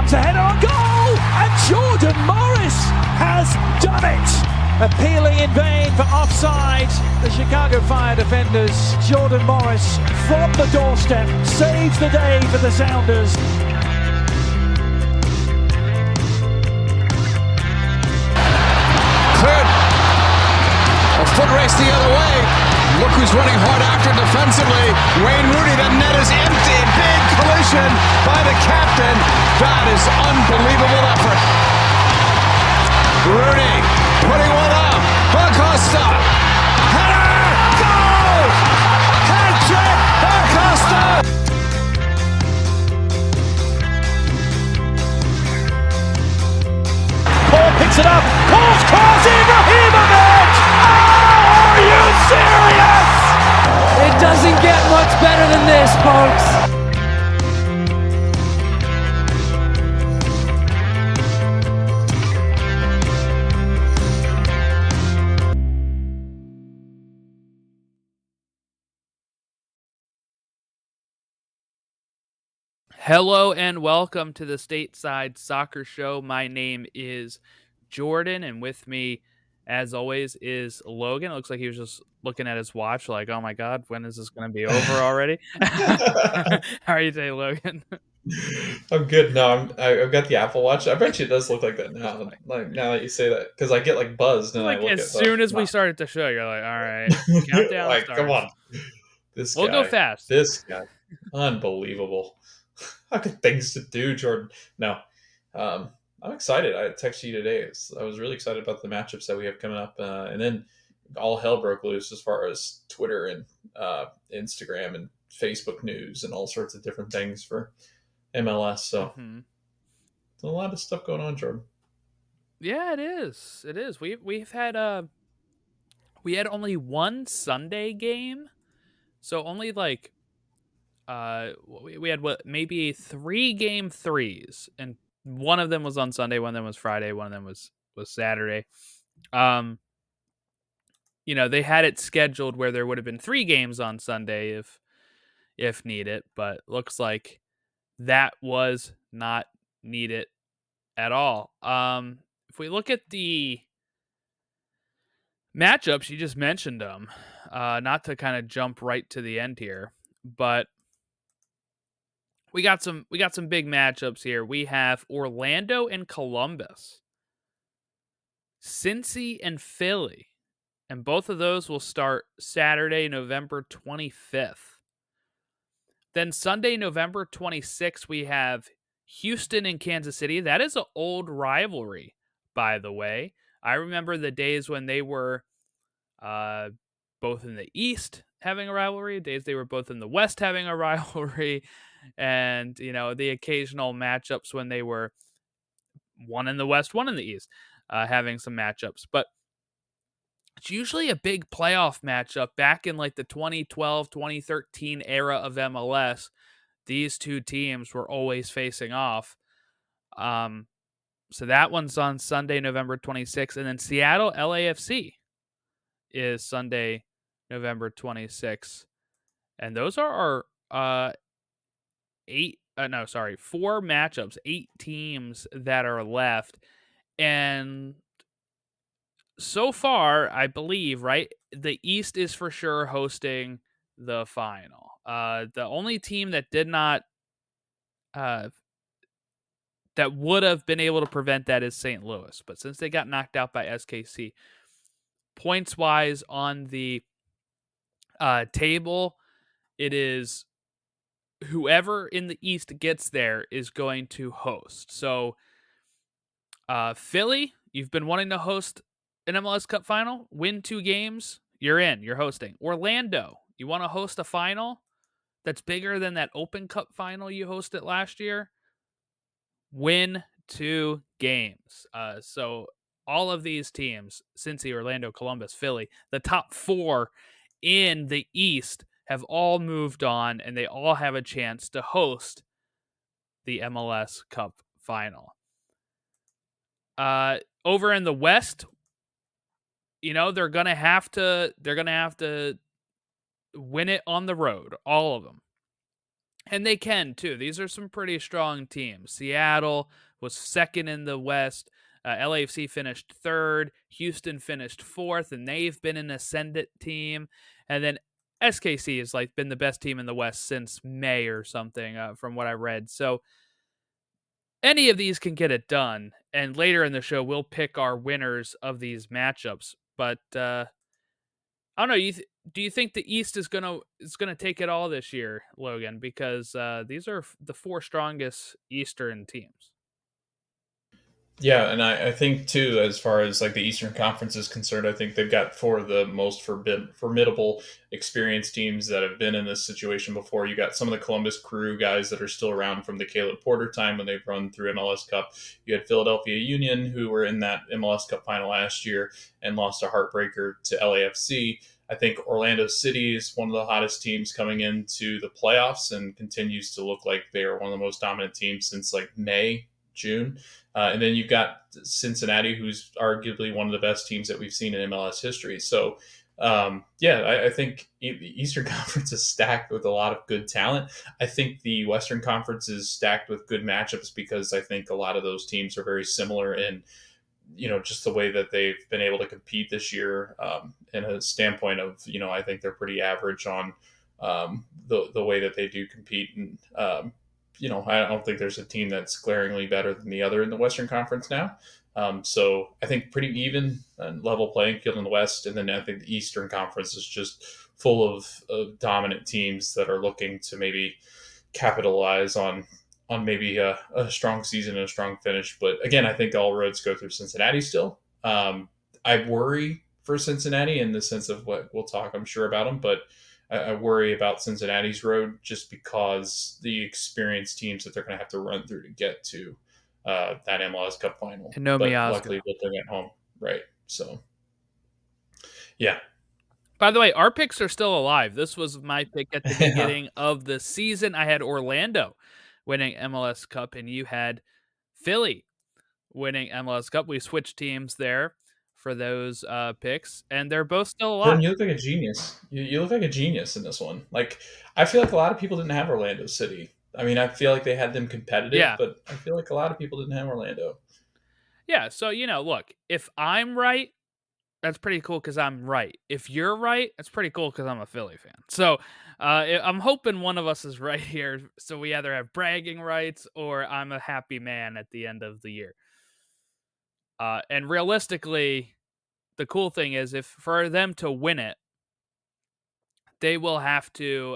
to header on goal, and Jordan Morris has done it. Appealing in vain for offside, the Chicago Fire defenders. Jordan Morris from the doorstep saves the day for the Sounders. Cleared. A foot race the other way. Look who's running hard after defensively. Wayne Rooney, the net is empty. Big collision by the captain. That is unbelievable effort. Rooney putting one up. Acosta. Header! Goal! Hat-trick! Acosta! Paul picks it up. Paul's cross, Ibrahimovic! Oh, are you serious? It doesn't get much better than this, folks. Hello and welcome to the Stateside Soccer Show. My name is Jordan, and with me, as always, is Logan. It looks like he was just looking at his watch like, oh my God, when is this going to be over already? How are you today, Logan? I'm good. No, I've got the Apple Watch. I bet you it does look like that now. Like now that you say that, because I get like buzzed and Like I look as soon as we started the show, you're like, all right, countdown like, starts. come on, We'll go fast. This guy, unbelievable. I've got things to do, Jordan. No, I'm excited. I texted you today. I was really excited about the matchups that we have coming up, and then all hell broke loose as far as Twitter and Instagram and Facebook news and all sorts of different things for MLS. So there's a lot of stuff going on, Jordan. Yeah, it is. It is. We've had we had only one Sunday game, so only like we had maybe 3 game threes, and one of them was on Sunday, one of them was Friday, one of them was Saturday. You know, they had it scheduled where there would have been 3 games on Sunday if needed, but looks like that was not needed at all. If we look at the matchups, you just mentioned them, not to kind of jump right to the end here, but we got some big matchups here. We have Orlando and Columbus, Cincy and Philly, and both of those will start Saturday, November 25th. Then Sunday, November 26th, we have Houston and Kansas City. That is an old rivalry, by the way. I remember the days when they were both in the East having a rivalry, days they were both in the West having a rivalry, and, you know, the occasional matchups when they were one in the West, one in the East, having some matchups. But it's usually a big playoff matchup back in like the 2012, 2013 era of MLS. These two teams were always facing off. So that one's on Sunday, November 26th. And then Seattle LAFC is Sunday, November 26th. And those are our 4 matchups, 8 teams that are left. And so far, I believe, right, the East is for sure hosting the final. The only team that did not, that would have been able to prevent that is St. Louis. But since they got knocked out by SKC, points-wise on the table, it is whoever in the East gets there is going to host. So, Philly, you've been wanting to host an MLS Cup final, win 2 games, you're in, you're hosting. Orlando, you want to host a final that's bigger than that Open Cup final you hosted last year, win 2 games. So all of these teams, Cincy, Orlando, Columbus, Philly, the top 4 in the East have all moved on, and they all have a chance to host the MLS Cup final. Over in the West, you know, they're gonna have to win it on the road, all of them. And they can, too. These are some pretty strong teams. Seattle was second in the West. LAFC finished third. Houston finished fourth, and they've been an ascendant team. And then SKC has been the best team in the West since May or something, from what I read. So any of these can get it done. And later in the show, we'll pick our winners of these matchups. But I don't know. Do you think the East is gonna take it all this year, Logan? Because these are the four strongest Eastern teams. Yeah, and I think too, as far as like the Eastern Conference is concerned, I think they've got four of the most formidable, experienced teams that have been in this situation before. You got some of the Columbus Crew guys that are still around from the Caleb Porter time when they've run through MLS Cup. You had Philadelphia Union, who were in that MLS Cup final last year and lost a heartbreaker to LAFC. I think Orlando City is one of the hottest teams coming into the playoffs and continues to look like they are one of the most dominant teams since like May, June. And then you've got Cincinnati, who's arguably one of the best teams that we've seen in MLS history. So, I think the Eastern Conference is stacked with a lot of good talent. I think the Western Conference is stacked with good matchups because I think a lot of those teams are very similar in, just the way that they've been able to compete this year, in a standpoint of, I think they're pretty average on the way that they do compete. And, I don't think there's a team that's glaringly better than the other in the Western Conference now. So I think pretty even and level playing field in the West. And then I think the Eastern Conference is just full of dominant teams that are looking to maybe capitalize on maybe a strong season and a strong finish. But again, I think all roads go through Cincinnati still. I worry for Cincinnati in the sense of what we'll talk, I'm sure, about them, but I worry about Cincinnati's road just because the experienced teams that they're going to have to run through to get to that MLS Cup final. And no Miazga. Luckily, they're at home, right? So, yeah. By the way, our picks are still alive. This was my pick at the beginning of the season. I had Orlando winning MLS Cup, and you had Philly winning MLS Cup. We switched teams there for those picks, and they're both still alive. Jordan, you look like a genius. You look like a genius in this one. Like, I feel like a lot of people didn't have Orlando City. I mean, I feel like they had them competitive, but I feel like a lot of people didn't have Orlando. Yeah, so, look, if I'm right, that's pretty cool because I'm right. If you're right, that's pretty cool because I'm a Philly fan. So I'm hoping one of us is right here, so we either have bragging rights or I'm a happy man at the end of the year. And realistically, the cool thing is if for them to win it, they will have to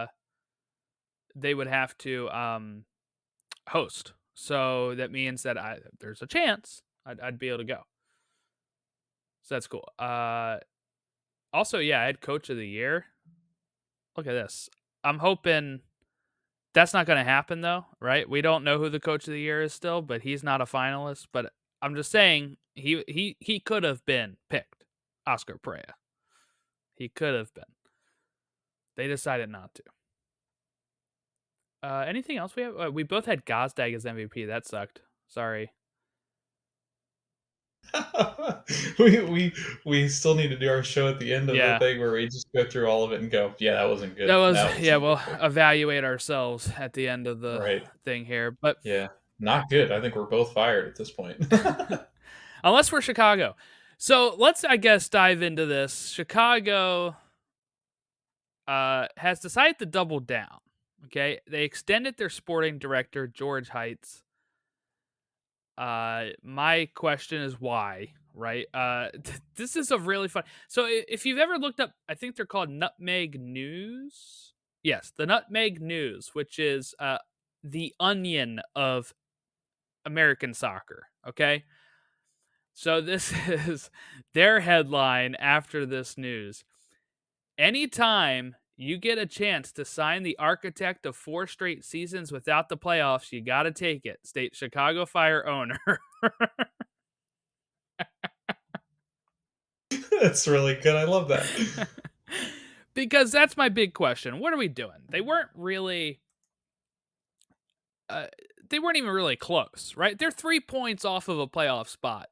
host. So that means that there's a chance I'd be able to go. So that's cool. Also, I had Coach of the Year. Look at this. I'm hoping that's not going to happen, though, right? We don't know who the Coach of the Year is still, but he's not a finalist. But I'm just saying he could have been picked, Oscar Pereira. He could have been. They decided not to. Anything else we have? We both had Gazdag as MVP. That sucked. Sorry. we still need to do our show at the end of the thing where we just go through all of it and go, that wasn't good. We'll evaluate ourselves at the end of the thing here. But not good. I think we're both fired at this point. Unless we're Chicago. So let's, I guess, dive into this. Chicago has decided to double down. Okay, they extended their sporting director, George Heitz. My question is why, right? This is a really fun. So if you've ever looked up, I think they're called Nutmeg News. Yes, the Nutmeg News, which is the Onion of American soccer. Okay. So this is their headline after this news. Anytime you get a chance to sign the architect of 4 straight seasons without the playoffs, you got to take it. State Chicago Fire owner. That's really good. I love that. Because that's my big question. What are we doing? They weren't even really close, right? They're 3 points off of a playoff spot.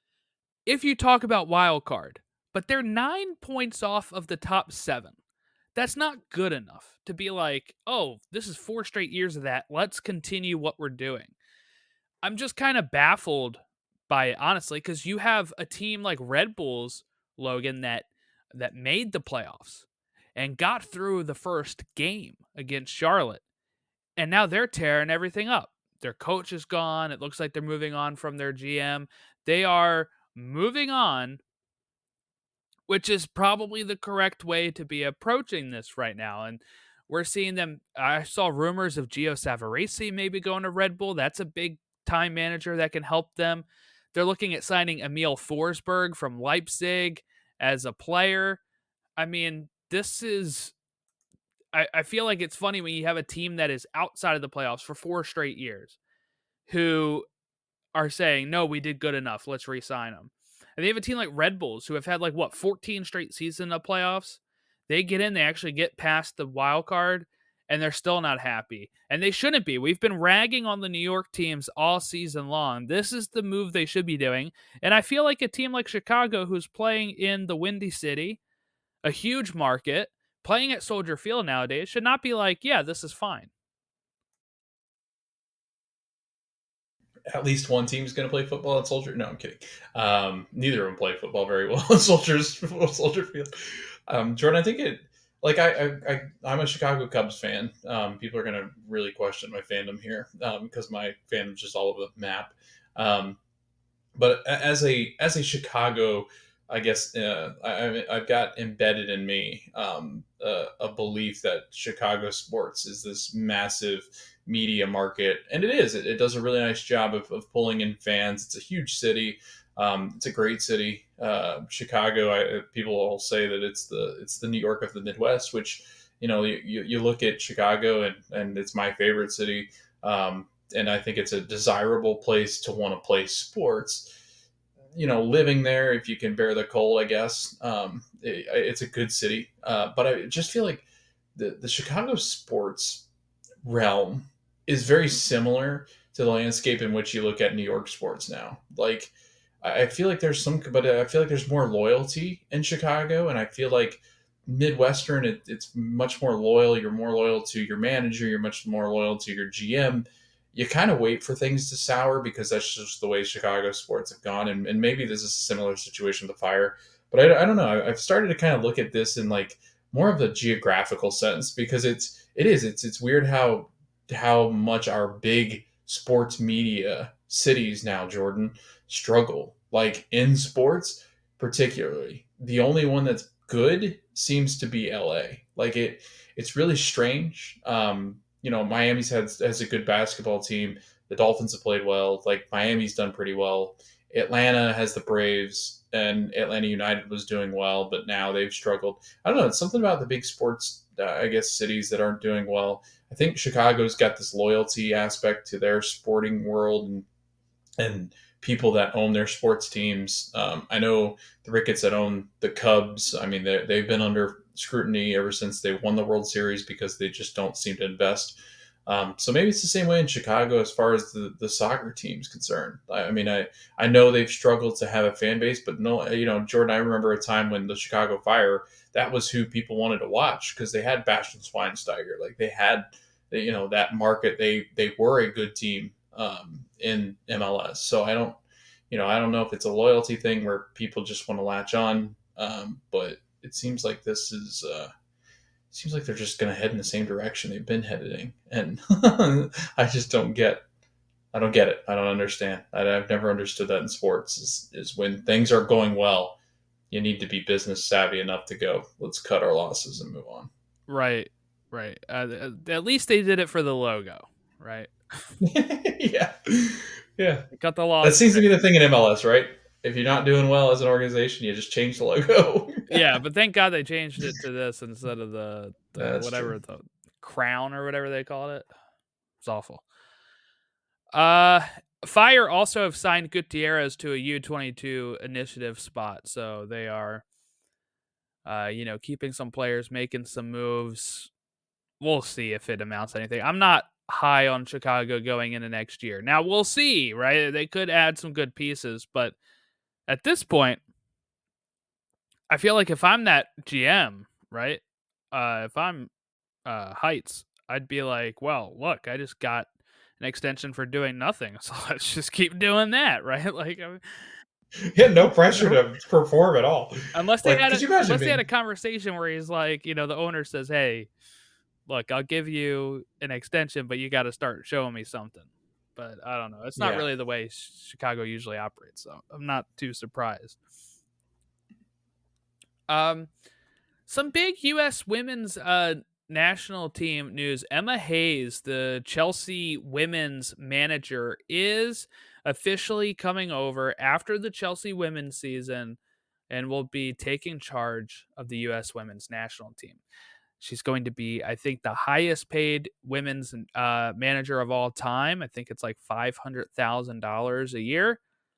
If you talk about wild card, but they're 9 points off of the top 7. That's not good enough to be like, oh, this is 4 straight years of that. Let's continue what we're doing. I'm just kind of baffled by it, honestly, because you have a team like Red Bulls, Logan, that made the playoffs and got through the first game against Charlotte. And now they're tearing everything up. Their coach is gone. It looks like they're moving on from their GM. They are moving on, which is probably the correct way to be approaching this right now. And we're seeing them. I saw rumors of Gio Savarese maybe going to Red Bull. That's a big time manager that can help them. They're looking at signing Emil Forsberg from Leipzig as a player. I mean, this is... I feel like it's funny when you have a team that is outside of the playoffs for 4 straight years who are saying, no, we did good enough. Let's re-sign them. And they have a team like Red Bulls who have had 14 straight seasons of playoffs. They get in, they actually get past the wild card, and they're still not happy. And they shouldn't be. We've been ragging on the New York teams all season long. This is the move they should be doing. And I feel like a team like Chicago, who's playing in the Windy City, a huge market, playing at Soldier Field nowadays, should not be like, yeah, this is fine. At least one team's going to play football at Soldier. No, I'm kidding. Neither of them play football very well at Soldier Field. Jordan, I think it. I'm a Chicago Cubs fan. People are going to really question my fandom here because my fandom's just all over the map. But as a Chicago, I guess I've got embedded in me a belief that Chicago sports is this massive media market, and it is. It does a really nice job of pulling in fans. It's a huge city. It's a great city. Chicago, people will say that it's the New York of the Midwest, which you look at Chicago and it's my favorite city, and I think it's a desirable place to want to play sports. Living there, if you can bear the cold, I guess, it's a good city. But I just feel like the Chicago sports realm is very similar to the landscape in which you look at New York sports now. I feel like there's more loyalty in Chicago, and I feel like Midwestern, it's much more loyal. You're more loyal to your manager. You're much more loyal to your GM. You kind of wait for things to sour because that's just the way Chicago sports have gone. And maybe this is a similar situation with the Fire, but I don't know. I've started to kind of look at this in more of the geographical sense, because it's weird how much our big sports media cities now, Jordan, struggle. In sports, particularly, the only one that's good seems to be LA. It's really strange. Miami's has a good basketball team. The Dolphins have played well. Miami's done pretty well. Atlanta has the Braves, and Atlanta United was doing well, but now they've struggled. I don't know. It's something about the big sports, cities that aren't doing well. I think Chicago's got this loyalty aspect to their sporting world and people that own their sports teams. I know the Ricketts that own the Cubs. I mean, they've been under scrutiny ever since they won the World Series because they just don't seem to invest. So maybe it's the same way in Chicago as far as the soccer team's concerned. I know they've struggled to have a fan base, but no, Jordan, I remember a time when the Chicago Fire, that was who people wanted to watch because they had Bastian Schweinsteiger. They had, that market. They were a good team in MLS. So I don't know if it's a loyalty thing where people just want to latch on, but it seems like this is seems like they're just going to head in the same direction they've been heading, and I just don't get it. I don't understand. I've never understood that in sports. Is when things are going well, you need to be business savvy enough to go, let's cut our losses and move on. Right. At least they did it for the logo, right? Yeah. They cut the loss. That seems to be the thing in MLS, right? If you're not doing well as an organization, you just change the logo. Yeah, but thank God they changed it to this instead of the whatever, true. the crown or whatever they called it. It's awful. Fire also have signed Gutierrez to a U22 initiative spot, so they are, keeping some players, making some moves. We'll see if it amounts to anything. I'm not high on Chicago going into next year. Now we'll see, right? They could add some good pieces, but at this point, I feel like if I'm that GM, right, if I'm Heights, I'd be like, well, look, I just got an extension for doing nothing, so let's just keep doing that, right? Like, He had no pressure to perform at all. unless they Like, had could you imagine a being? conversation where he's like, you know, the owner says, hey, look, I'll give you an extension, but you got to start showing me something. But I don't know. It's not Yeah. really the way Chicago usually operates, so I'm not too surprised. Some big U.S. women's national team news. Emma Hayes, the Chelsea women's manager, is officially coming over after the Chelsea women's season and will be taking charge of the U.S. women's national team. She's going to be, I think, the highest paid women's manager of all time. I think it's like $500,000 a year.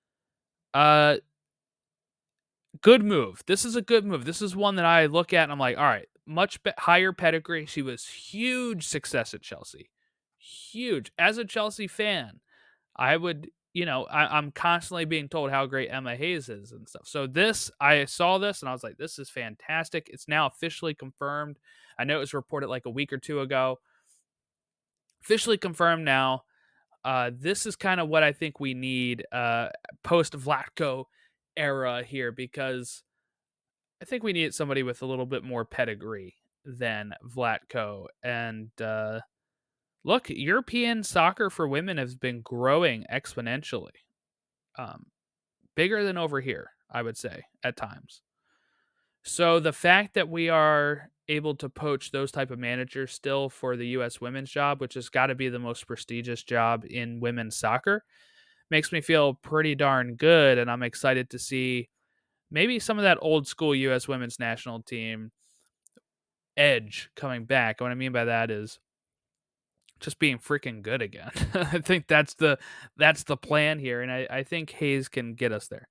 Good move. This is a good move. This is one that I look at and I'm like, all right, much higher pedigree. She was huge success at Chelsea. Huge. As a Chelsea fan, I would, I'm constantly being told how great Emma Hayes is and stuff. So I saw this and I was like, this is fantastic. It's now officially confirmed. I know it was reported like a week or two ago. Officially confirmed now. This is kind of what I think we need post Vlatko era here, because I think we need somebody with a little bit more pedigree than Vlatko. And look, European soccer for women has been growing exponentially. Bigger than over here, I would say, at times. So the fact that we are able to poach those type of managers still for the U.S. women's job, which has got to be the most prestigious job in women's soccer, makes me feel pretty darn good. And I'm excited to see maybe some of that old school U.S. women's national team edge coming back. And what I mean by that is just being freaking good again. I think that's the plan here. And I think Hayes can get us there.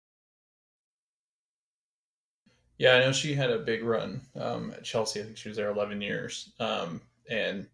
Yeah, I know she had a big run at Chelsea. I think she was there 11 years, and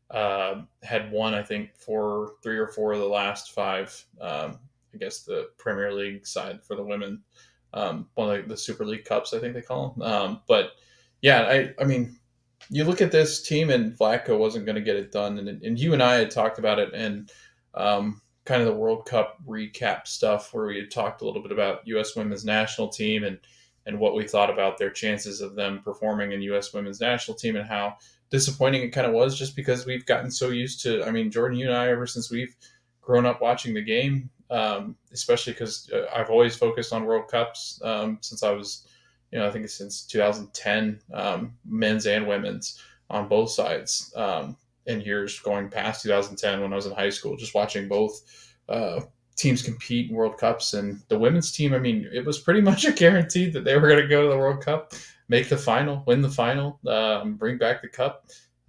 had won, I think, 3 or 4 of the last 5. I guess the Premier League side for the women, one of the Super League Cups, I think they call them. But yeah, I mean, you look at this team, and Vlatko wasn't going to get it done, and you and I had talked about it, and kind of the World Cup recap stuff where we had talked a little bit about U.S. women's national team and what we thought about their chances of them performing in U.S. women's national team, and how disappointing it kind of was, just because we've gotten so used to, I mean, Jordan, you and I, ever since we've grown up watching the game, especially because I've always focused on World Cups since I was, I think since 2010, men's and women's on both sides, and years going past 2010 when I was in high school, just watching both teams compete in World Cups. And the women's team, I mean, it was pretty much a guarantee that they were going to go to the World Cup, make the final, win the final, bring back the cup.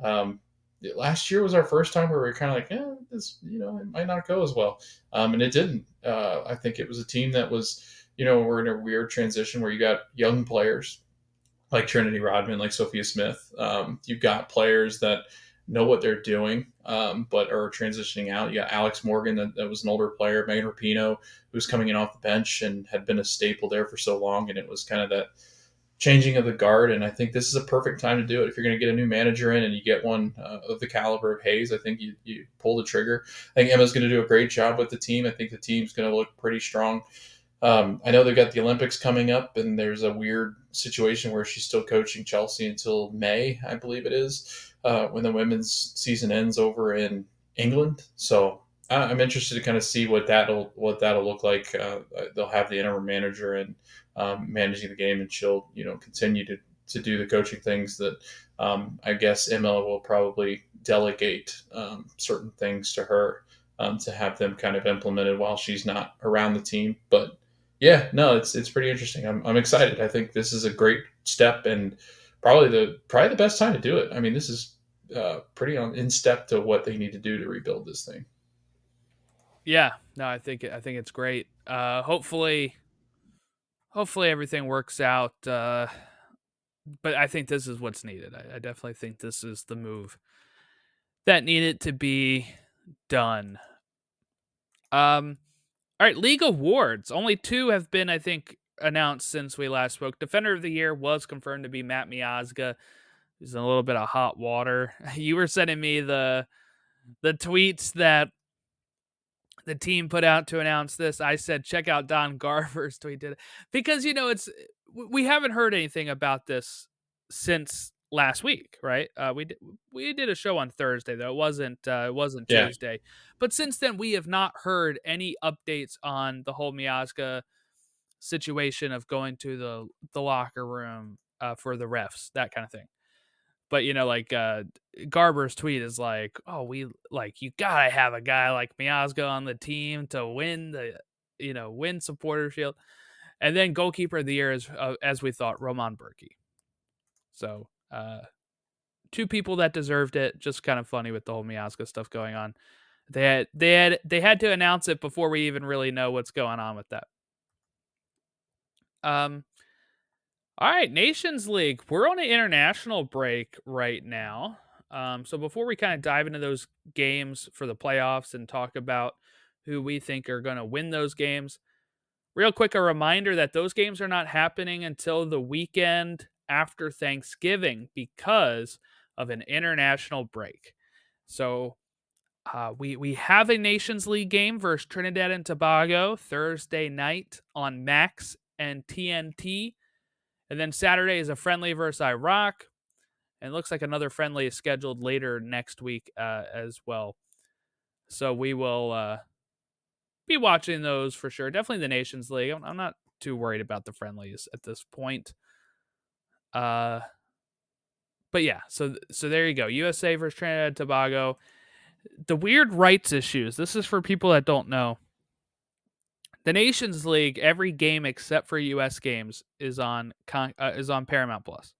Last year was our first time where we were kind of like, this, it might not go as well. And it didn't. I think it was a team that was, we're in a weird transition where you got young players like Trinity Rodman, like Sophia Smith. You've got players that know what they're doing, but are transitioning out. You got Alex Morgan, that was an older player, Megan Rapinoe, who was coming in off the bench and had been a staple there for so long, and it was kind of that changing of the guard. And I think this is a perfect time to do it. If you're going to get a new manager in and you get one of the caliber of Hayes, I think you pull the trigger. I think Emma's going to do a great job with the team. I think the team's going to look pretty strong. I know they've got the Olympics coming up, and there's a weird situation where she's still coaching Chelsea until May, I believe it is, when the women's season ends over in England. So I'm interested to kind of see what that'll look like. They'll have the interim manager and managing the game, and she'll continue to do the coaching things that I guess Emma will probably delegate certain things to her to have them kind of implemented while she's not around the team. But yeah, no, it's pretty interesting. I'm excited. I think this is a great step, and probably the best time to do it. I mean, this is pretty in step to what they need to do to rebuild this thing. Yeah, no, I think it's great. Hopefully everything works out. But I think this is what's needed. I definitely think this is the move that needed to be done. All right, League Awards. Only 2 have been, I think, announced since we last spoke. Defender of the Year was confirmed to be Matt Miazga. He's in a little bit of hot water. You were sending me the tweets that the team put out to announce this. I said, check out Don Garber's tweet, because we haven't heard anything about this since last week, right? We did a show on Thursday, though. It wasn't Tuesday. But since then, we have not heard any updates on the whole Miazga situation of going to the locker room for the refs, that kind of thing. But Garber's tweet is like, oh, you gotta have a guy like Miazga on the team to win win Supporter Shield. And then goalkeeper of the year is, as we thought, Roman Bürki. So two people that deserved it. Just kind of funny with the whole Miazga stuff going on. They had to announce it before we even really know what's going on with that. All right, Nations League. We're on an international break right now. So before we kind of dive into those games for the playoffs and talk about who we think are going to win those games, real quick, a reminder that those games are not happening until the weekend after Thanksgiving because of an international break. So we have a Nations League game versus Trinidad and Tobago Thursday night on Max and TNT. And then Saturday is a friendly versus Iraq. And it looks like another friendly is scheduled later next week as well. So we will be watching those for sure. Definitely the Nations League. I'm not too worried about the friendlies at this point. But yeah, so there you go. USA versus Trinidad and Tobago. The weird rights issues. This is for people that don't know. The Nations League, every game except for U.S. games is on Paramount Plus.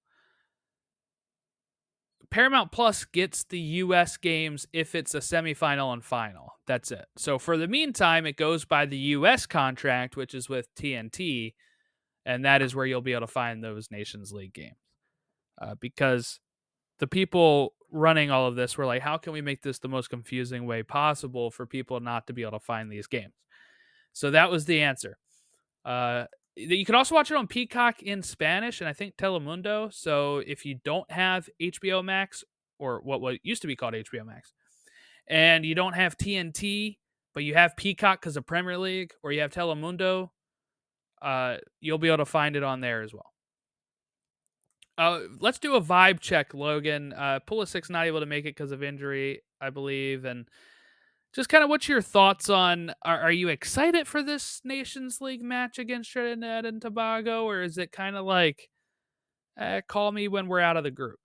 Paramount Plus gets the U.S. games if it's a semifinal and final. That's it. So for the meantime, it goes by the U.S. contract, which is with TNT, and that is where you'll be able to find those Nations League games. Because the people running all of this were like, how can we make this the most confusing way possible for people not to be able to find these games? So that was the answer. You can also watch it on Peacock in Spanish and I think Telemundo. So if you don't have HBO Max, or what used to be called HBO Max, and you don't have TNT, but you have Peacock because of Premier League, or you have Telemundo, you'll be able to find it on there as well. Let's do a vibe check, Logan. Pulisic not able to make it because of injury, I believe, and just kind of what's your thoughts on, are you excited for this Nations League match against Trinidad and Tobago, or is it kind of like, call me when we're out of the group?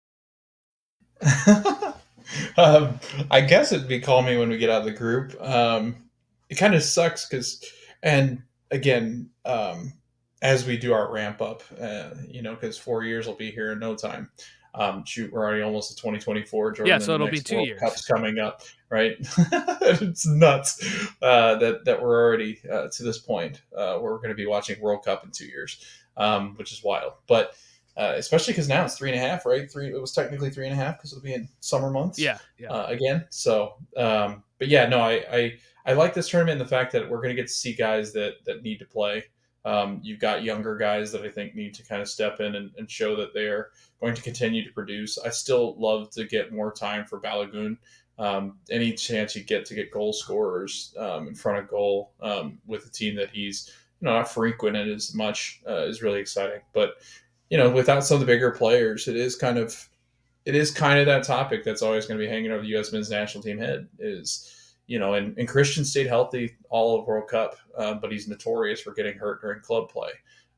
I guess it'd be call me when we get out of the group. It kind of sucks because, and again, as we do our ramp up, because 4 years will be here in no time. We're already almost at 2024. Jordan, yeah, so it'll be 2 World years. Cup's coming up, right? It's nuts that we're already to this point. We're going to be watching World Cup in 2 years, which is wild. But especially because now it's 3.5, right? It was technically 3.5 because it'll be in summer months. Yeah. Again, so but yeah, no, I like this tournament and the fact that we're going to get to see guys that need to play. You've got younger guys that I think need to kind of step in and show that they're going to continue to produce. I still love to get more time for Balogun. Any chance you get to get goal scorers in front of goal with a team that he's not frequent in as much is really exciting. But without some of the bigger players, it is kind of that topic that's always going to be hanging over the U.S. men's national team head is. And Christian stayed healthy all of World Cup, but he's notorious for getting hurt during club play.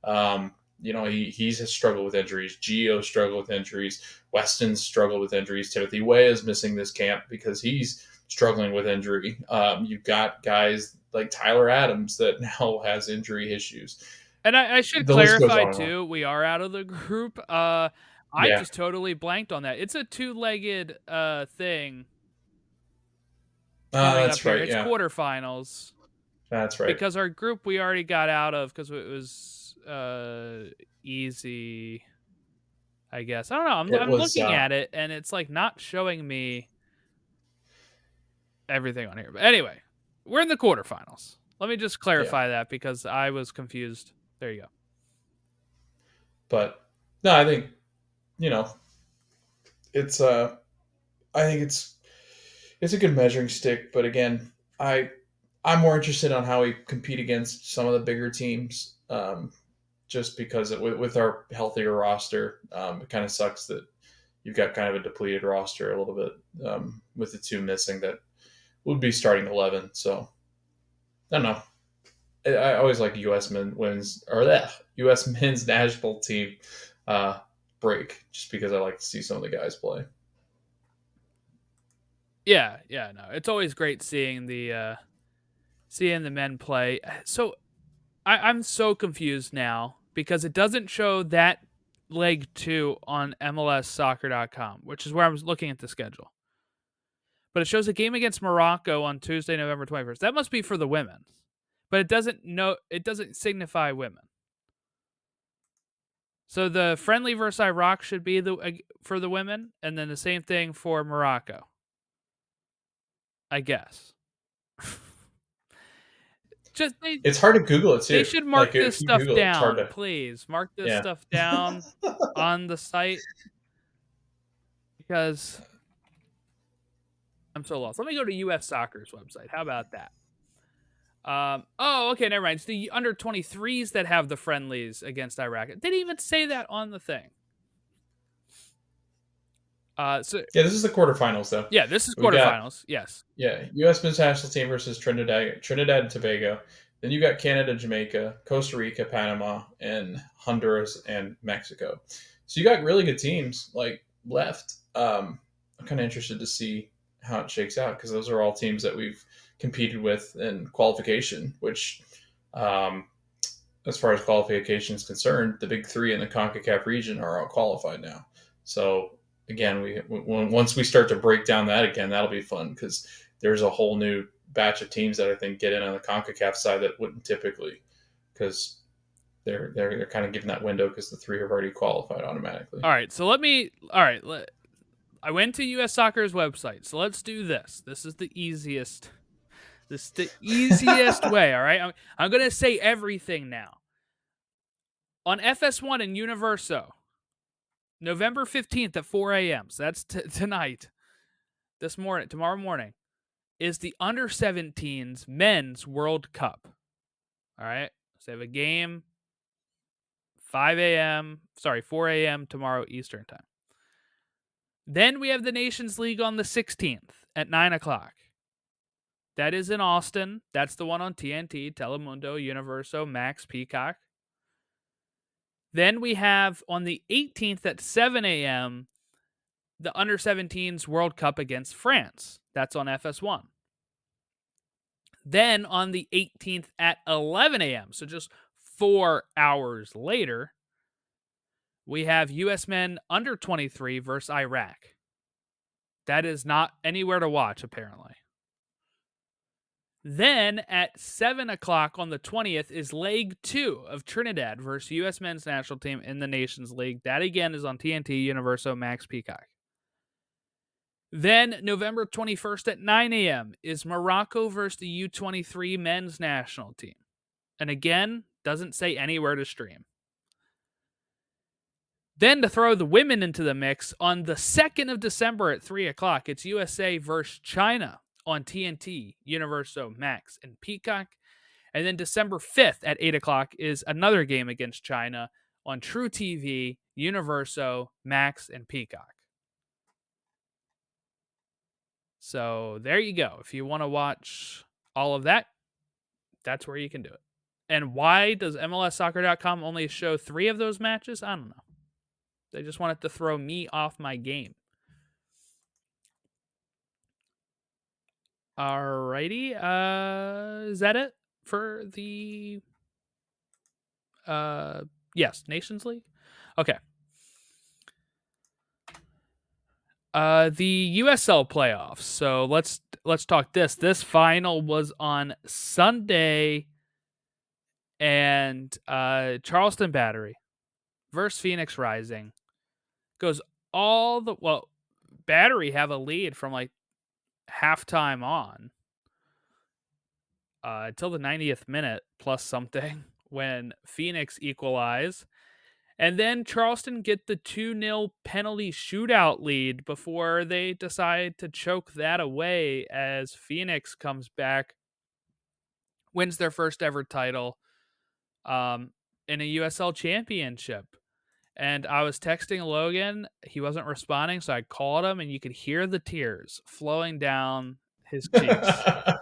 He's struggled with injuries. Gio struggled with injuries. Weston's struggled with injuries. Timothy Weah is missing this camp because he's struggling with injury. You've got guys like Tyler Adams that now has injury issues. And I should clarify, too, we are out of the group. I just totally blanked on that. It's a two-legged thing. That's right. It's quarterfinals. That's right. Because our group we already got out of because it was easy, I guess. I don't know. I'm looking at it and it's like not showing me everything on here. But anyway, we're in the quarterfinals. Let me just clarify that because I was confused. There you go. But no, I think it's I think it's a good measuring stick, but again, I'm more interested on how we compete against some of the bigger teams. Just because with our healthier roster, it kind of sucks that you've got kind of a depleted roster a little bit with the two missing that would be starting 11. So I don't know. I always like U.S. U.S. men's national team break just because I like to see some of the guys play. Yeah, no, it's always great seeing the men play. So I'm so confused now because it doesn't show that leg 2 on MLSsoccer.com, which is where I was looking at the schedule. But it shows a game against Morocco on Tuesday, November 21st. That must be for the women. But it doesn't signify women. So the friendly versus Iraq should be for the women, and then the same thing for Morocco, I guess. It's hard to Google it too. They should mark this stuff down, please. Mark this Yeah. stuff down on the site because I'm so lost. Let me go to U.S. Soccer's website. How about that? Okay, never mind. It's the under 23s that have the friendlies against Iraq. They didn't even say that on the thing. Yeah, this is the quarterfinals, though. Yeah, this is quarterfinals. Yes. Yeah, U.S. men's national team versus Trinidad and Tobago. Then you got Canada, Jamaica, Costa Rica, Panama, and Honduras and Mexico. So you got really good teams left. I'm kind of interested to see how it shakes out because those are all teams that we've competed with in qualification, which as far as qualification is concerned, the big three in the CONCACAF region are all qualified now. So again, once we start to break down that again, that'll be fun because there's a whole new batch of teams that I think get in on the CONCACAF side that wouldn't typically, because they're kind of given that window because the three have already qualified automatically. All right, so I went to U.S. Soccer's website, so let's do this. This is the easiest. This is the easiest way. All right, I'm gonna say everything now. On FS1 in Universo, November 15th at 4 a.m. So that's tonight. Tomorrow morning, is the under 17s men's World Cup. All right, so they have a game 4 a.m. tomorrow Eastern time. Then we have the Nations League on the 16th at 9 o'clock. That is in Austin. That's the one on TNT, Telemundo, Universo, Max, Peacock. Then we have on the 18th at 7 a.m. the under 17s World Cup against France. That's on FS1. Then on the 18th at 11 a.m., so just 4 hours later, we have U.S. men under 23 versus Iraq. That is not anywhere to watch, apparently. Then at 7 o'clock on the 20th is leg 2 of Trinidad versus U.S. men's national team in the Nations League. That again is on TNT, Universo, Max, Peacock. Then November 21st at 9 a.m. is Morocco versus the U23 men's national team. And again, doesn't say anywhere to stream. Then to throw the women into the mix, on the 2nd of December at 3 o'clock, it's USA versus China on TNT, Universo, Max, and Peacock. And then December 5th at 8 o'clock is another game against China on True TV, Universo, Max, and Peacock. So there you go. If you want to watch all of that, that's where you can do it. And why does MLSsoccer.com only show 3 of those matches? I don't know. They just wanted to throw me off my game. Alrighty. Is that it for the Nations League? Okay. The USL playoffs. So let's talk this. This final was on Sunday, and Charleston Battery versus Phoenix Rising goes Battery have a lead from halftime on until the 90th minute plus something when Phoenix equalize. And then Charleston get the 2-0 penalty shootout lead before they decide to choke that away as Phoenix comes back, wins their first ever title in a USL championship. And I was texting Logan. He wasn't responding, so I called him, and you could hear the tears flowing down his cheeks.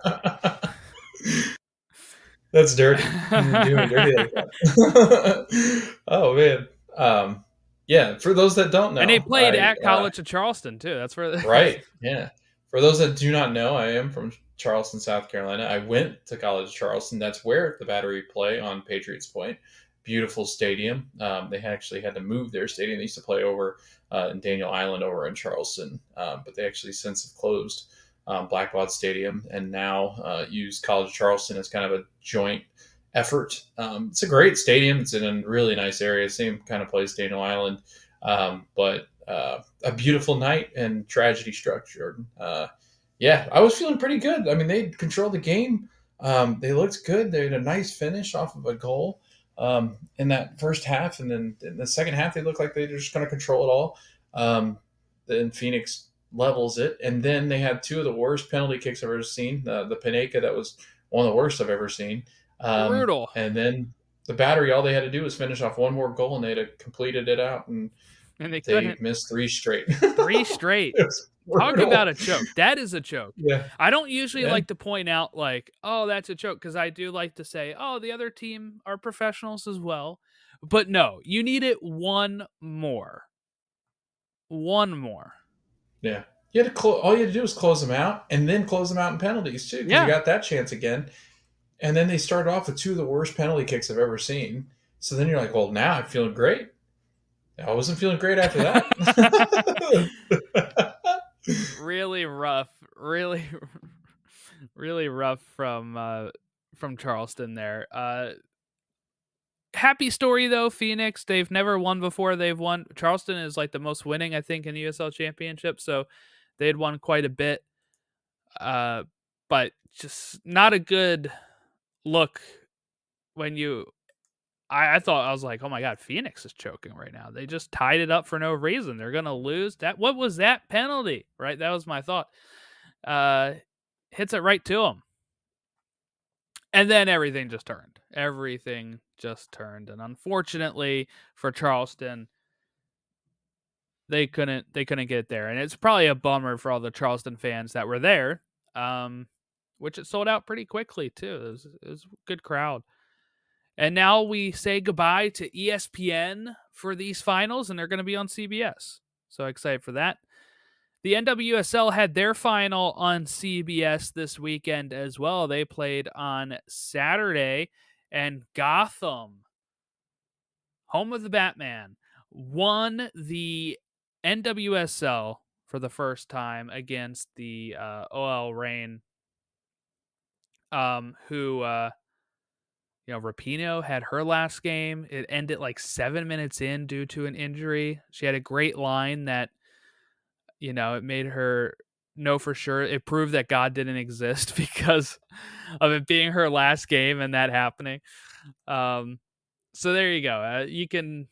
That's dirty. You're doing dirty like that. Oh, man. Yeah, for those that don't know. And they played at College of Charleston, too. That's where. Right, yeah. For those that do not know, I am from Charleston, South Carolina. I went to College of Charleston. That's where the Battery play on Patriots Point. Beautiful stadium. They actually had to move their stadium. They used to play over in Daniel Island over in Charleston, but they actually since have closed Blackbaud Stadium and now use College of Charleston as kind of a joint effort. It's a great stadium. It's in a really nice area, same kind of place, Daniel Island, but a beautiful night and tragedy struck, Jordan. Yeah, I was feeling pretty good. I mean, they controlled the game. They looked good. They had a nice finish off of a goal in that first half, and then in the second half they looked like they were just going to control it all. Then Phoenix levels it, and then they had two of the worst penalty kicks I've ever seen. The Panenka, that was one of the worst I've ever seen. Brutal. And then the Battery, all they had to do was finish off one more goal, and they'd have completed it out, and they missed 3 straight. 3 straight. Talk about a choke. That is a choke. Yeah. I don't usually like to point out like, oh, that's a choke, because I do like to say, oh, the other team are professionals as well. But no, you need it one more. One more. Yeah. You had to all you had to do was close them out, and then close them out in penalties too, because you got that chance again. And then they started off with 2 of the worst penalty kicks I've ever seen. So then you're like, well, now I'm feeling great. I wasn't feeling great after that. Really rough. Really rough from Charleston there. Happy story though, Phoenix. They've never won before. They've won. Charleston is like the most winning, I think, in the USL Championship. So they had won quite a bit. But just not a good look when you. I thought, I was like, oh my God, Phoenix is choking right now. They just tied it up for no reason. They're gonna lose. What was that penalty? Right, that was my thought. Hits it right to them, and then everything just turned. Everything just turned, and unfortunately for Charleston, they couldn't get it there, and it's probably a bummer for all the Charleston fans that were there. Which it sold out pretty quickly too. It was a good crowd. And now we say goodbye to ESPN for these finals, and they're going to be on CBS. So excited for that. The NWSL had their final on CBS this weekend as well. They played on Saturday, and Gotham, home of the Batman, won the NWSL for the first time against the OL Reign, who... Rapinoe had her last game. It ended like 7 minutes in due to an injury. She had a great line that, it made her know for sure. It proved that God didn't exist because of it being her last game and that happening. So there you go. You can,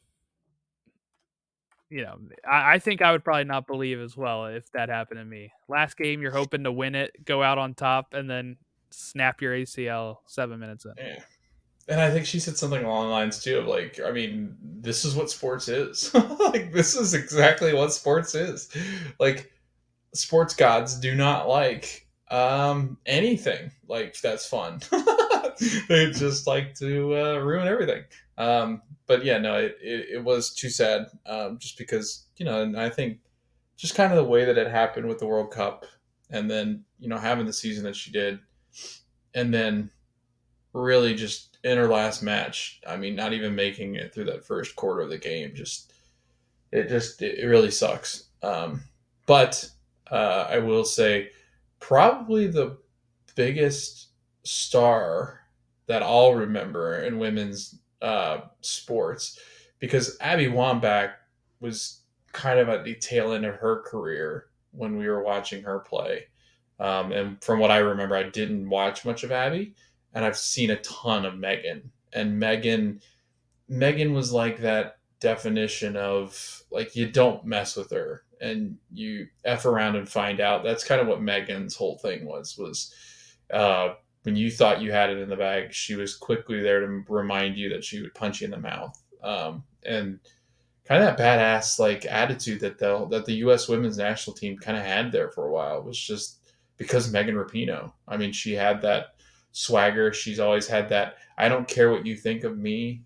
I think I would probably not believe as well if that happened to me. Last game, you're hoping to win it, go out on top, and then snap your ACL 7 minutes in. Yeah. And I think she said something along the lines too of like, I mean, this is what sports is. Like, this is exactly what sports is. Like, sports gods do not like anything like that's fun. They just like to ruin everything. But yeah, no, it was too sad. Just because, and I think just kind of the way that it happened with the World Cup, and then, having the season that she did, and then really just in her last match, I mean, not even making it through that first quarter of the game, it really sucks. But I will say probably the biggest star that I'll remember in women's sports, because Abby Wambach was kind of at the tail end of her career when we were watching her play. And from what I remember, I didn't watch much of Abby. And I've seen a ton of Megan. And Megan was like that definition of like you don't mess with her and you F around and find out. That's kind of what Megan's whole thing was when you thought you had it in the bag, she was quickly there to remind you that she would punch you in the mouth. And kind of that badass like attitude that the U.S. women's national team kind of had there for a while was just because Megan Rapinoe. I mean, she had that swagger. She's always had that. I don't care what you think of me.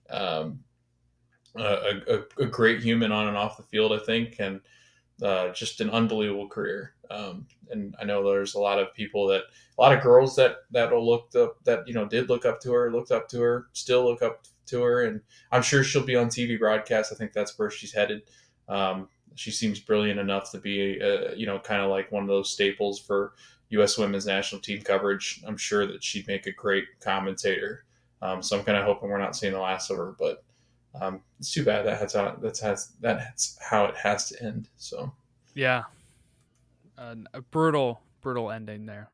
A great human on and off the field, I think, and just an unbelievable career. And I know there's a lot of people a lot of girls that'll looked up, that did looked up to her, still look up to her, and I'm sure she'll be on TV broadcast. I think that's where she's headed. She seems brilliant enough to be, kind of like one of those staples for U.S. women's national team coverage. I'm sure that she'd make a great commentator. So I'm kind of hoping we're not seeing the last of her, but it's too bad that's how it has to end. So yeah, a brutal ending there.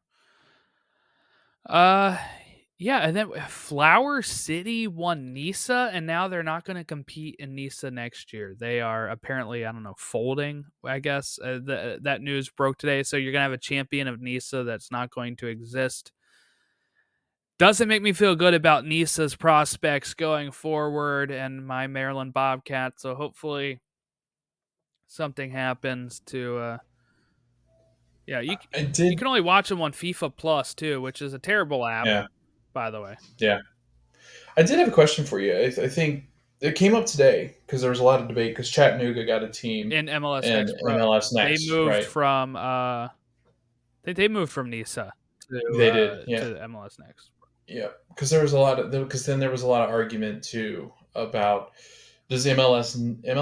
Yeah, and then Flower City won NISA, and now they're not going to compete in NISA next year. They are apparently, I don't know, folding, I guess. That news broke today, so you're going to have a champion of NISA that's not going to exist. Doesn't make me feel good about NISA's prospects going forward and my Maryland Bobcats, so hopefully something happens to... Yeah, you can only watch them on FIFA Plus, too, which is a terrible app. Yeah. By the way. Yeah. I did have a question for you. I think it came up today because there was a lot of debate because Chattanooga got a team in MLS and Next Pro. MLS Next. They moved right? from they moved from NISA to MLS Next. Yeah, because there was a lot of then there was a lot of argument too about does MLS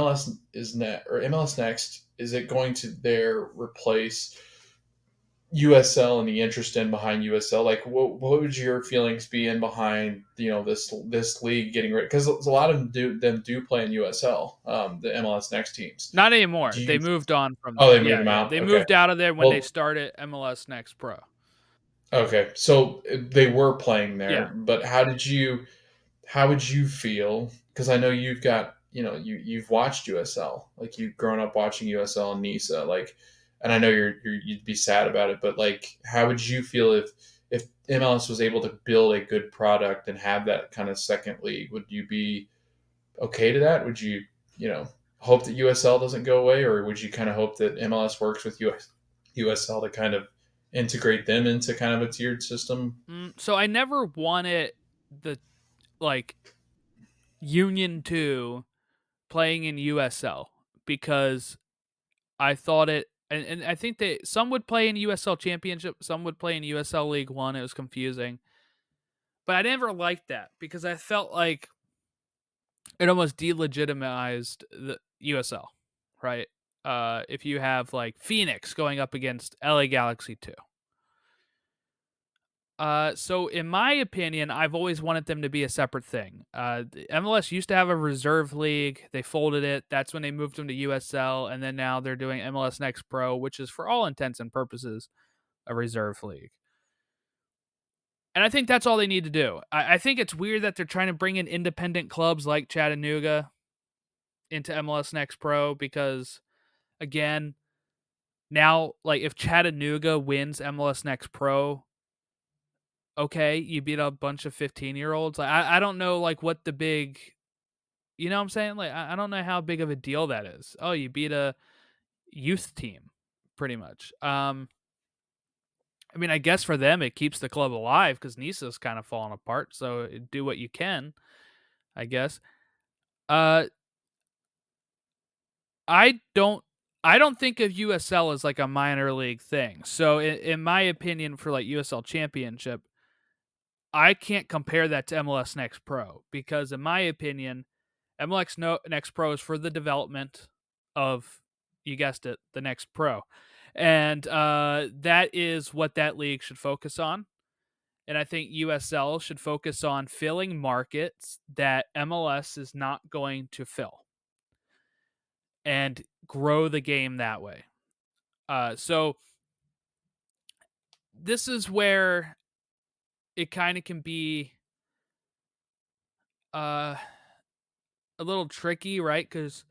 Next, is it going to replace USL and the interest in behind USL? Like, what would your feelings be in behind this league getting rid? Because a lot of them do play in USL, the MLS Next teams. Not anymore. They moved on from. Oh, they moved them out. They moved out of there when they started MLS Next Pro. Okay, so they were playing there, yeah. But how would you feel? Because I know you've got you've watched USL, like you've grown up watching USL and NISA, like. And I know you'd be sad about it, but like, how would you feel if MLS was able to build a good product and have that kind of second league? Would you be okay to that? Would you, hope that USL doesn't go away, or would you kind of hope that MLS works with USL to kind of integrate them into kind of a tiered system? So I never wanted the Union 2 playing in USL because I thought it. And I think some would play in USL Championship, some would play in USL League One. It was confusing. But I never liked that because I felt like it almost delegitimized the USL, right? If you have like Phoenix going up against LA Galaxy 2. So in my opinion, I've always wanted them to be a separate thing. The MLS used to have a reserve league. They folded it. That's when they moved them to USL. And then now they're doing MLS Next Pro, which is for all intents and purposes, a reserve league. And I think that's all they need to do. I think it's weird that they're trying to bring in independent clubs like Chattanooga into MLS Next Pro because, again, now, like, if Chattanooga wins MLS Next Pro, okay, you beat a bunch of 15-year-olds. Like, I don't know, like, what the big, you know what I'm saying? Like, I don't know how big of a deal that is. Oh, you beat a youth team, pretty much. I mean, I guess for them, it keeps the club alive because NISA's kind of falling apart. So do what you can, I guess. I don't think of USL as like a minor league thing. So in my opinion, for like USL Championship, I can't compare that to MLS Next Pro because in my opinion, MLS Next Pro is for the development of, you guessed it, the Next Pro. And that is what that league should focus on. And I think USL should focus on filling markets that MLS is not going to fill and grow the game that way. So this is where it kind of can be a little tricky, right? Because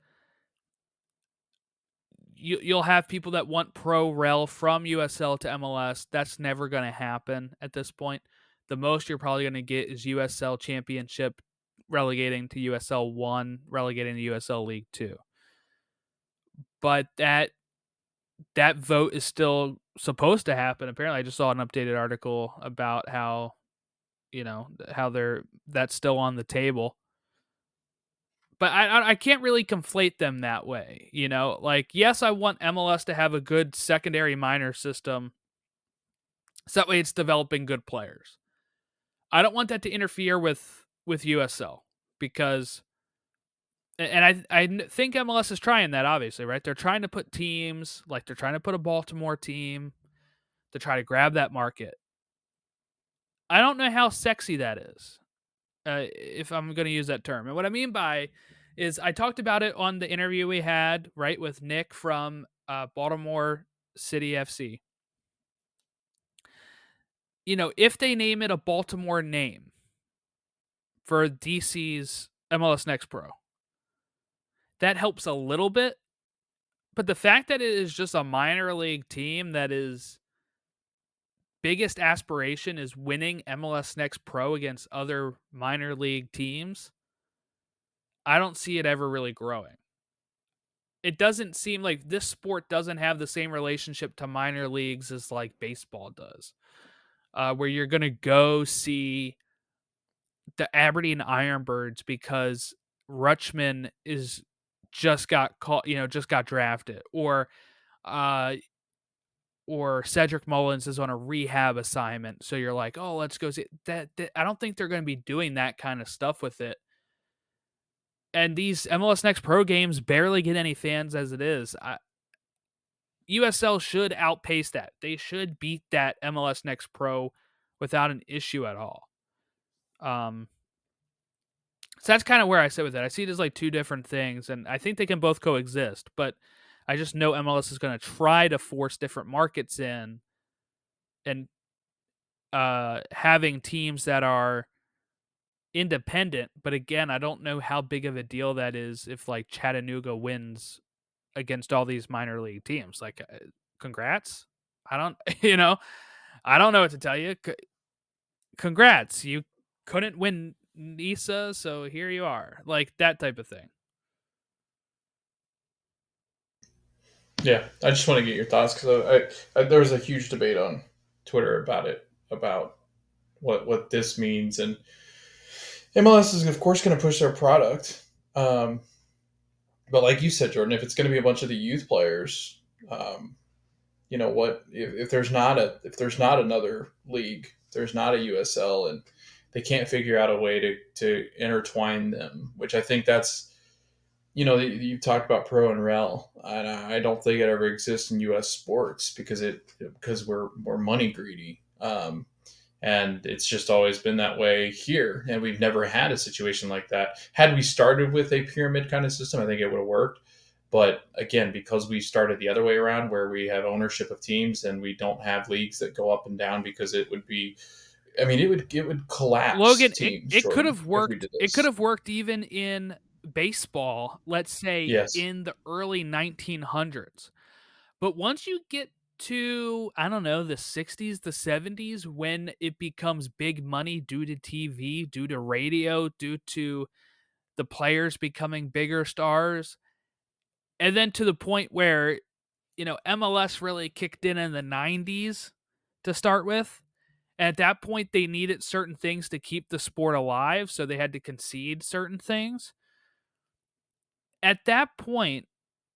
you'll have people that want pro rel from USL to MLS. That's never going to happen at this point. The most you're probably going to get is USL Championship relegating to USL 1, relegating to USL League 2. But that vote is still supposed to happen. Apparently, I just saw an updated article about how, how that's still on the table. But I can't really conflate them that way, Like, yes, I want MLS to have a good secondary minor system, so that way it's developing good players. I don't want that to interfere with USL, because, and I think MLS is trying that, obviously, right? They're trying to put teams, like they're trying to put a Baltimore team to try to grab that market. I don't know how sexy that is, if I'm going to use that term. And what I mean by is, I talked about it on the interview we had, right, with Nick from Baltimore City FC. If they name it a Baltimore name for DC's MLS Next Pro, that helps a little bit. But the fact that it is just a minor league team that is biggest aspiration is winning MLS Next Pro against other minor league teams, I don't see it ever really growing. It doesn't seem like this sport doesn't have the same relationship to minor leagues as like baseball does, where you're going to go see the Aberdeen Ironbirds because Rutschman just got drafted, or Cedric Mullins is on a rehab assignment. So you're like, oh, let's go see that. I don't think they're going to be doing that kind of stuff with it. And these MLS Next Pro games barely get any fans as it is. USL should outpace that. They should beat that MLS Next Pro without an issue at all. So that's kind of where I sit with it. I see it as like two different things, and I think they can both coexist, but I just know MLS is going to try to force different markets in, and having teams that are independent. But again, I don't know how big of a deal that is if like Chattanooga wins against all these minor league teams. Like, congrats. I don't know what to tell you. Congrats. You couldn't win NISA, so here you are. Like, that type of thing. Yeah, I just want to get your thoughts, because there was a huge debate on Twitter about it, about what this means. And MLS is, of course, going to push their product. But like you said, Jordan, if it's going to be a bunch of the youth players, if there's not another league, there's not a USL, and they can't figure out a way to intertwine them, which I think that's, you talked about pro and rel, and I don't think it ever exists in U.S. sports because we're money greedy. And it's just always been that way here. And we've never had a situation like that. Had we started with a pyramid kind of system, I think it would have worked. But again, because we started the other way around, where we have ownership of teams and we don't have leagues that go up and down, because it would be, it would collapse. Logan, it could have worked. It could have worked even in baseball, let's say, yes, in the early 1900s. But once you get to, I don't know, the 60s, the 70s, when it becomes big money due to TV, due to radio, due to the players becoming bigger stars, and then to the point where, MLS really kicked in the 90s to start with. And at that point, they needed certain things to keep the sport alive, so they had to concede certain things. At that point,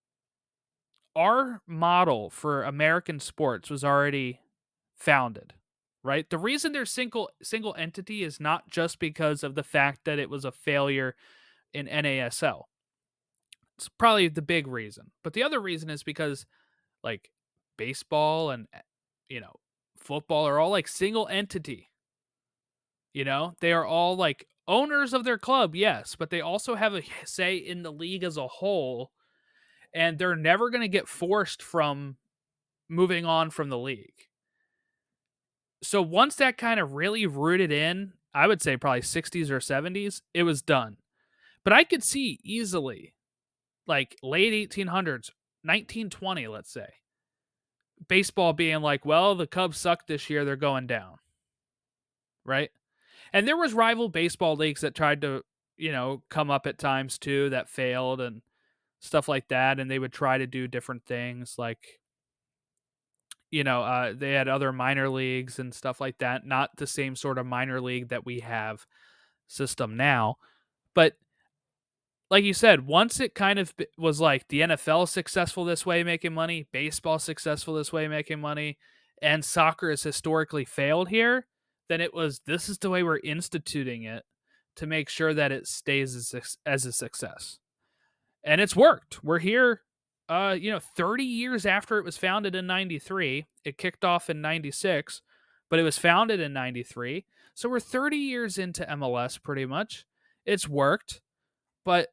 our model for American sports was already founded, right? The reason there's single entity is not just because of the fact that it was a failure in NASL. It's probably the big reason. But the other reason is because, like, baseball and, football are all like single entity. They are all like owners of their club, yes, but they also have a say in the league as a whole. And they're never going to get forced from moving on from the league. So once that kind of really rooted in, I would say probably 60s or 70s, it was done. But I could see easily, like late 1800s, 1920, let's say, baseball being like, well, the Cubs suck this year, they're going down. Right? And there was rival baseball leagues that tried to, come up at times too that failed and stuff like that. And they would try to do different things like, they had other minor leagues and stuff like that. Not the same sort of minor league that we have system now. But like you said, once it kind of was like the NFL successful this way making money, baseball successful this way making money, and soccer has historically failed here, then it was, this is the way we're instituting it to make sure that it stays as a success. And it's worked. We're here, 30 years after it was founded in 93. It kicked off in 96, but it was founded in 93. So we're 30 years into MLS pretty much. It's worked, but,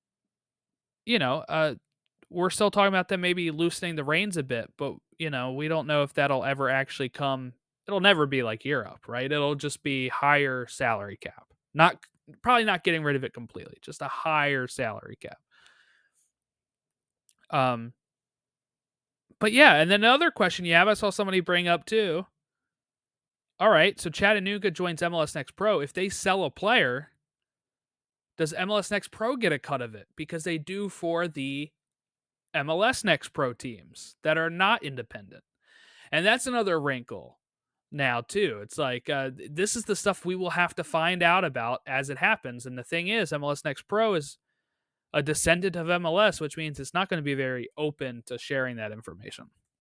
we're still talking about them maybe loosening the reins a bit, but, we don't know if that'll ever actually come. It'll never be like Europe, right? It'll just be higher salary cap. Probably not getting rid of it completely, just a higher salary cap. But yeah, and then another question you have, I saw somebody bring up too. All right, so Chattanooga joins MLS Next Pro. If they sell a player, does MLS Next Pro get a cut of it? Because they do for the MLS Next Pro teams that are not independent. And that's another wrinkle now too. It's like, this is the stuff we will have to find out about as it happens. And the thing is, MLS Next Pro is a descendant of MLS, which means it's not going to be very open to sharing that information.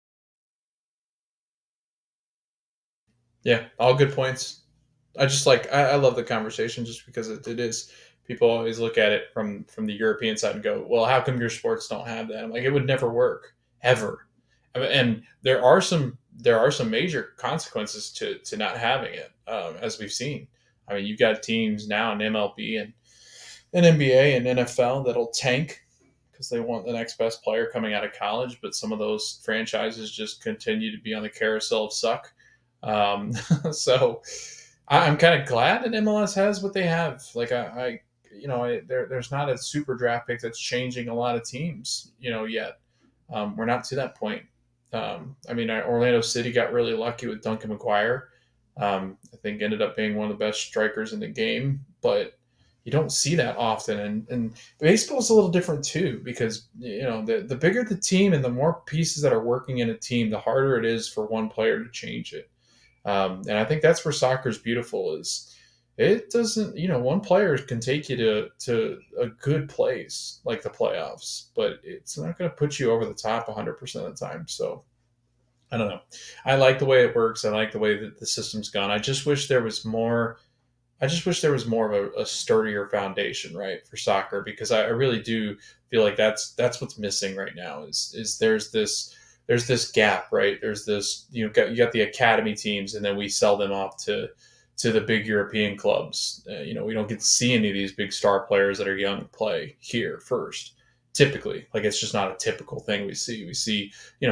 Yeah, all good points. I love the conversation just because it is. People always look at it from the European side and go, well, how come your sports don't have that? I'm like, it would never work, ever. And there are some major consequences to not having it, as we've seen. I mean, you've got teams now in MLB and NBA and NFL that'll tank because they want the next best player coming out of college, but some of those franchises just continue to be on the carousel of suck. So I'm kind of glad that MLS has what they have. Like there's not a super draft pick that's changing a lot of teams, yet. We're not to that point. Orlando City got really lucky with Duncan McGuire. I think ended up being one of the best strikers in the game, but you don't see that often. And baseball is a little different too, because, the bigger the team and the more pieces that are working in a team, the harder it is for one player to change it. And I think that's where soccer is beautiful. Is it doesn't, one player can take you to a good place like the playoffs, but it's not going to put you over the top 100% of the time. So I don't know. I like the way it works. I like the way that the system's gone. I just wish there was more. I just wish there was more of a sturdier foundation, right, for soccer, because I really do feel like that's what's missing right now. Is there's this gap, right? There's this, you got the academy teams, and then we sell them off to the big European clubs. We don't get to see any of these big star players that are young play here first. Typically, like, it's just not a typical thing we see. We see,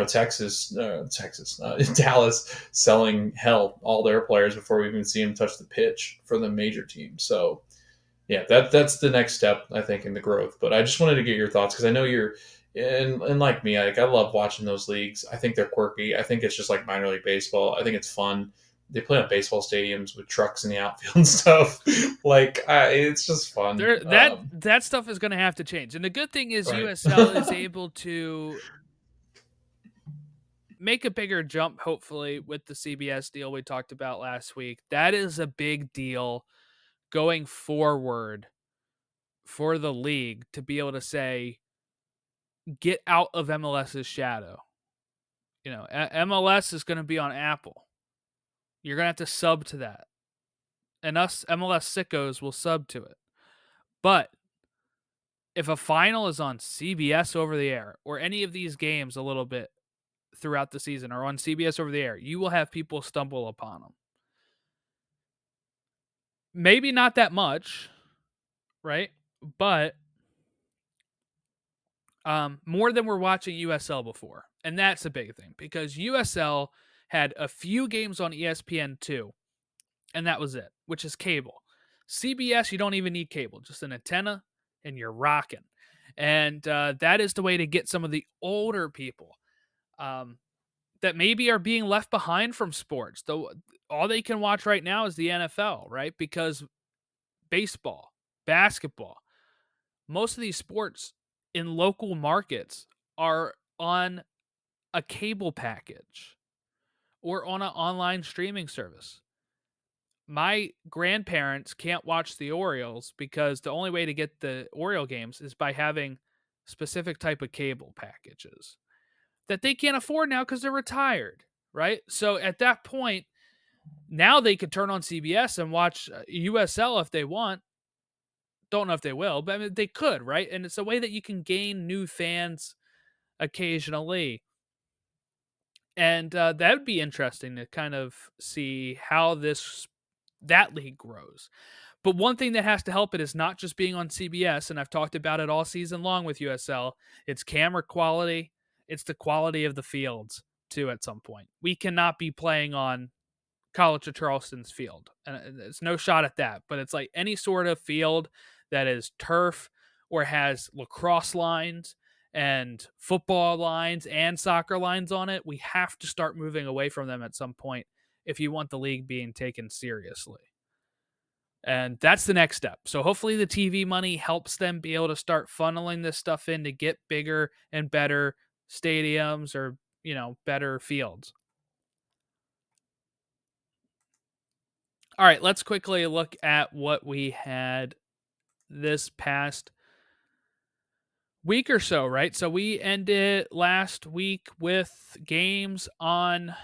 Dallas selling all their players before we even see them touch the pitch for the major team. So, yeah, that's the next step, I think, in the growth. But I just wanted to get your thoughts, because I know you're, and like me, I love watching those leagues. I think they're quirky. I think it's just like minor league baseball. I think it's fun. They play on baseball stadiums with trucks in the outfield and stuff. It's just fun. That stuff is going to have to change. And the good thing is, right, USL is able to make a bigger jump, hopefully, with the CBS deal we talked about last week. That is a big deal going forward for the league, to be able to say, get out of MLS's shadow. MLS is going to be on Apple. You're going to have to sub to that. And us MLS sickos will sub to it. But if a final is on CBS over the air, or any of these games a little bit throughout the season are on CBS over the air, you will have people stumble upon them. Maybe not that much, right? But more than we're watching USL before. And that's a big thing, because USL had a few games on ESPN2, and that was it, which is cable. CBS, you don't even need cable, just an antenna and you're rocking. And that is the way to get some of the older people that maybe are being left behind from sports. Though all they can watch right now is the NFL, right? Because baseball, basketball, most of these sports in local markets are on a cable package or on an online streaming service. My grandparents can't watch the Orioles because the only way to get the Oriole games is by having specific type of cable packages that they can't afford now because they're retired, right? So at that point, now they could turn on CBS and watch USL if they want. Don't know if they will, but I mean, they could, right? And it's a way that you can gain new fans occasionally. And that would be interesting to kind of see how that league grows. But one thing that has to help it is not just being on CBS, and I've talked about it all season long with USL. It's camera quality. It's the quality of the fields, too, at some point. We cannot be playing on College of Charleston's field. And it's no shot at that, but it's like any sort of field that is turf or has lacrosse lines and football lines and soccer lines on it, we have to start moving away from them at some point if you want the league being taken seriously. And that's the next step. So hopefully the TV money helps them be able to start funneling this stuff in to get bigger and better stadiums or, better fields. All right, let's quickly look at what we had this past week or so, right? So we ended last week with games on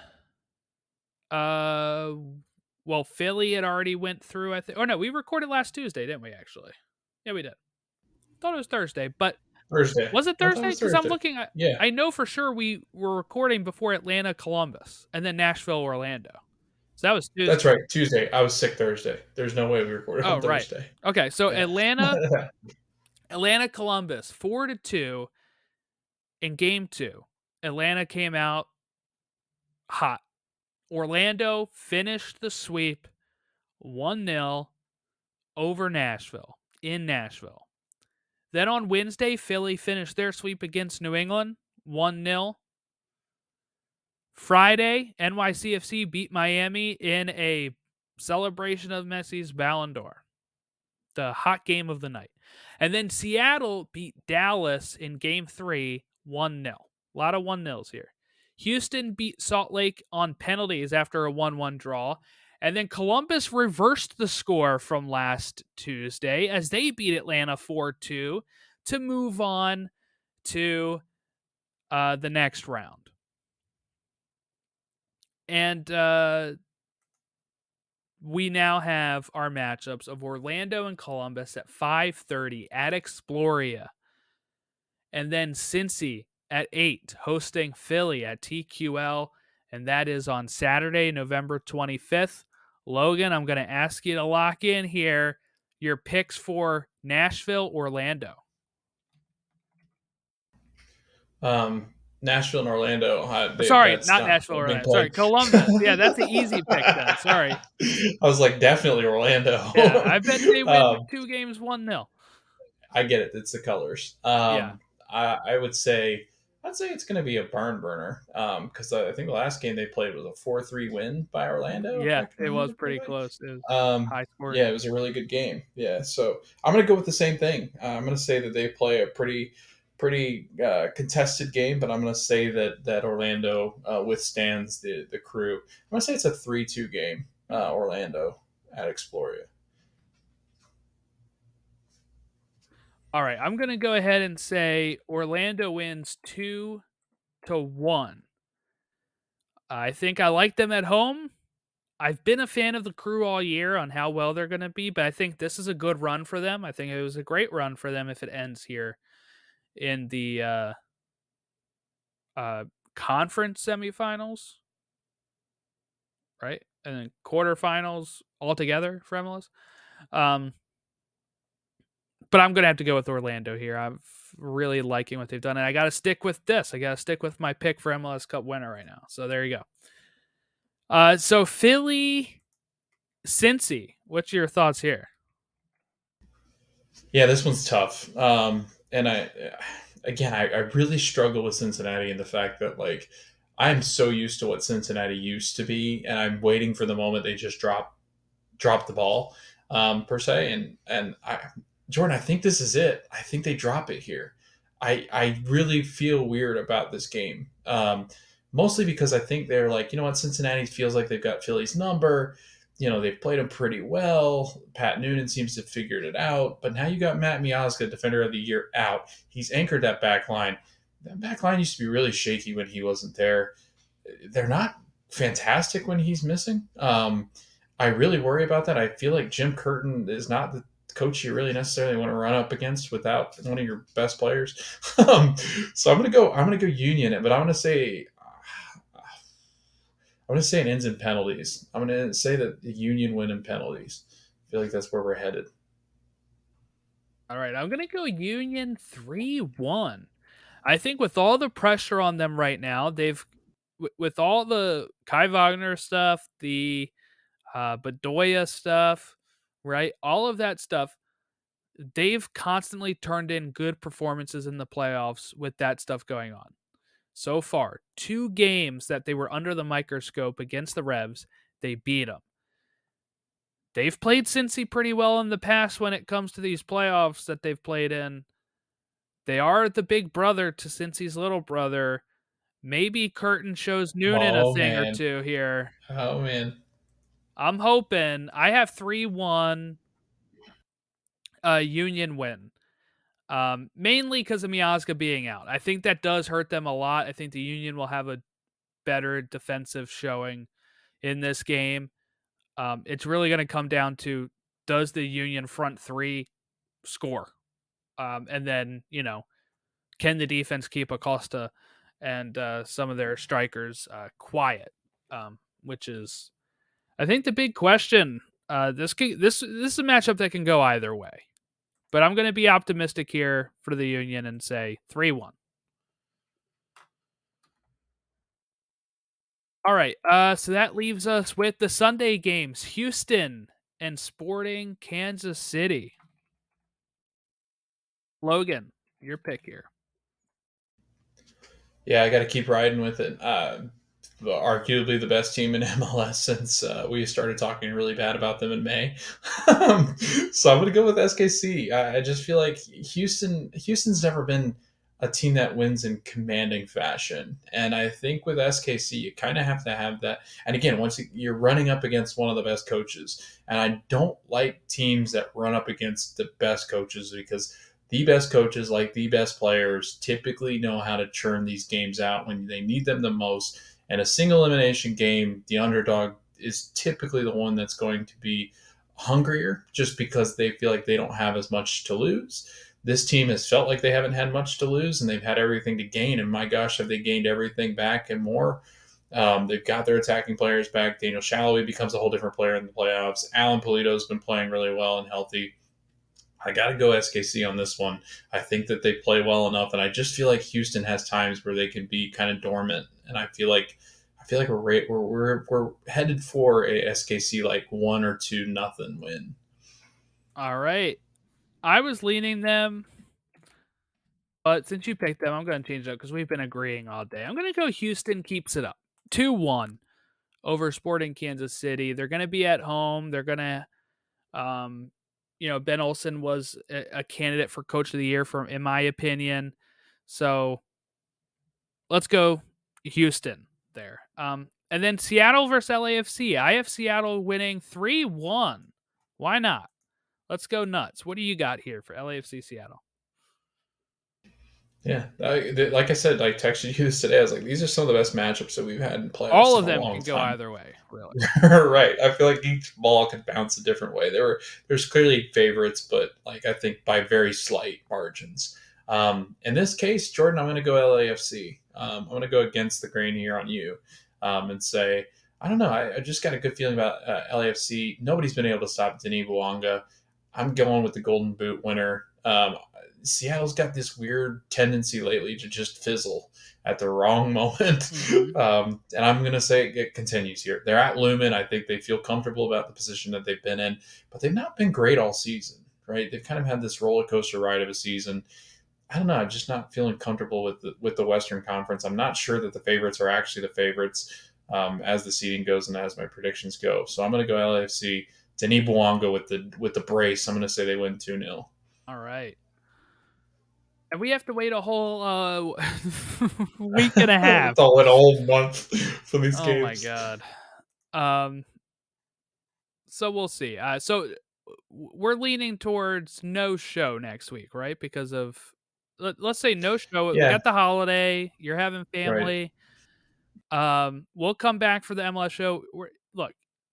Philly had already went through, I think. Oh no, we recorded last Tuesday, didn't we, actually? Yeah, we did. Thought it was Thursday, but Thursday. Was it Thursday? Because I'm looking at, yeah. I know for sure we were recording before Atlanta, Columbus, and then Nashville, Orlando. So that was Tuesday. That's right, Tuesday. I was sick Thursday. There's no way we recorded on Thursday. Right. Okay, so yeah. Atlanta, Columbus, 4-2 in game 2. Atlanta came out hot. Orlando finished the sweep 1-0 over Nashville, in Nashville. Then on Wednesday, Philly finished their sweep against New England, 1-0. Friday, NYCFC beat Miami in a celebration of Messi's Ballon d'Or, the hot game of the night. And then Seattle beat Dallas in game 3, 1-0. A lot of 1-0s here. Houston beat Salt Lake on penalties after a 1-1 draw. And then Columbus reversed the score from last Tuesday as they beat Atlanta 4-2 to move on to the next round. And we now have our matchups of Orlando and Columbus at 5:30 at Exploria. And then Cincy at 8, hosting Philly at TQL. And that is on Saturday, November 25th. Logan, I'm going to ask you to lock in here your picks for Nashville, Orlando. Nashville and Orlando. Sorry, not Nashville, Orlando. Sorry, Columbus. Yeah, that's the easy pick then. Sorry. I was like, definitely Orlando. Yeah, I bet they win 2 games 1-0. I get it. It's the colors. Yeah. I'd say it's going to be a barn burner because I think the last game they played was a 4-3 win by Orlando. Yeah, it was pretty close. It was high scoring. Yeah, it was a really good game. Yeah, so I'm going to go with the same thing. I'm going to say that they play a pretty contested game, but I'm going to say that Orlando withstands the crew. I'm going to say it's a 3-2 game, Orlando at Exploria. All right, I'm going to go ahead and say Orlando wins 2-1. I think I like them at home. I've been a fan of the crew all year on how well they're going to be, but I think this is a good run for them. I think it was a great run for them if it ends here in the conference semifinals, right? And then quarterfinals altogether for MLS. But I'm going to have to go with Orlando here. I'm really liking what they've done. And I got to stick with this. I got to stick with my pick for MLS Cup winner right now. So there you go. So Philly, Cincy, what's your thoughts here? Yeah, this one's tough. And I really struggle with Cincinnati and the fact that like I'm so used to what Cincinnati used to be, and I'm waiting for the moment they just drop the ball, per se. And Jordan, I think this is it. I think they drop it here. I really feel weird about this game. Mostly because I think they're like, you know what, Cincinnati feels like they've got Philly's number. You know, they've played them pretty well. Pat Noonan seems to have figured it out. But now you got Matt Miazga, Defender of the Year, out. He's anchored that back line. That back line used to be really shaky when he wasn't there. They're not fantastic when he's missing. I really worry about that. I feel like Jim Curtin is not the coach you really necessarily want to run up against without one of your best players. So I'm gonna go Union, but I'm gonna say it ends in penalties. I'm gonna say that the Union win in penalties. I feel like that's where we're headed. All right, I'm going to go Union 3-1. I think with all the pressure on them right now, with all the Kai Wagner stuff, the Bedoya stuff, right? All of that stuff, they've constantly turned in good performances in the playoffs with that stuff going on. So far, 2 games that they were under the microscope against the Revs, they beat them. They've played Cincy pretty well in the past when it comes to these playoffs that they've played in. They are the big brother to Cincy's little brother. Maybe Curtin shows Noonan a Oh thing or man. two here. Oh man. I'm hoping. I have 3-1 Union win. Mainly because of Miazga being out. I think that does hurt them a lot. I think the Union will have a better defensive showing in this game. It's really going to come down to, does the Union front 3 score? And then, can the defense keep Acosta and some of their strikers quiet? Which is, I think, the big question. This is a matchup that can go either way. But I'm going to be optimistic here for the Union and say 3-1. All right, so that leaves us with the Sunday games. Houston and Sporting Kansas City. Logan, your pick here. Yeah, I got to keep riding with it. Arguably the best team in MLS since we started talking really bad about them in May. So I'm going to go with SKC. I just feel like Houston's never been a team that wins in commanding fashion, and I think with SKC you kind of have to have that. And again, once you're running up against one of the best coaches, and I don't like teams that run up against the best coaches because the best coaches, like the best players, typically know how to churn these games out when they need them the most. And a single elimination game, the underdog is typically the one that's going to be hungrier just because they feel like they don't have as much to lose. This team has felt like they haven't had much to lose and they've had everything to gain. And my gosh, have they gained everything back and more? They've got their attacking players back. Daniel Shalhoub becomes a whole different player in the playoffs. Alan Polito's been playing really well and healthy. I got to go SKC on this one. I think that they play well enough, and I just feel like Houston has times where they can be kind of dormant, and I feel like we're headed for a SKC like 1-2-0 win. All right, I was leaning them, but since you picked them, I'm going to change it up because we've been agreeing all day. I'm going to go Houston keeps it up 2-1 over Sporting Kansas City. They're going to be at home. They're going to, Ben Olsen was a candidate for Coach of the Year, in my opinion. So let's go Houston there. And then Seattle versus LAFC. I have Seattle winning 3-1. Why not? Let's go nuts. What do you got here for LAFC Seattle? Yeah, like I said, I texted you this today. I was like, these are some of the best matchups that we've had in playoffs. All of them can go either way, really. Right. I feel like each ball could bounce a different way. There's clearly favorites, but like I think by very slight margins. In this case, Jordan, I'm going to go LAFC. I'm going to go against the grain here on you and say, I don't know. I just got a good feeling about LAFC. Nobody's been able to stop Denis Bouanga. I'm going with the Golden Boot winner. Seattle's got this weird tendency lately to just fizzle at the wrong moment. Mm-hmm. And I'm going to say it continues here. They're at Lumen. I think they feel comfortable about the position that they've been in, but they've not been great all season, right? They've kind of had this roller coaster ride of a season. I don't know. I'm just not feeling comfortable with the Western Conference. I'm not sure that the favorites are actually the favorites as the seeding goes and as my predictions go. So I'm going to go LAFC. Denis Bouanga with the brace. I'm going to say they win 2-0. All right. And we have to wait a whole week and a half. It's all a whole month for these games. Oh my god. So we'll see. So we're leaning towards no show next week, right? Because of let's say no show. Yeah. We got the holiday. You're having family. Right. We'll come back for the MLS show. Look,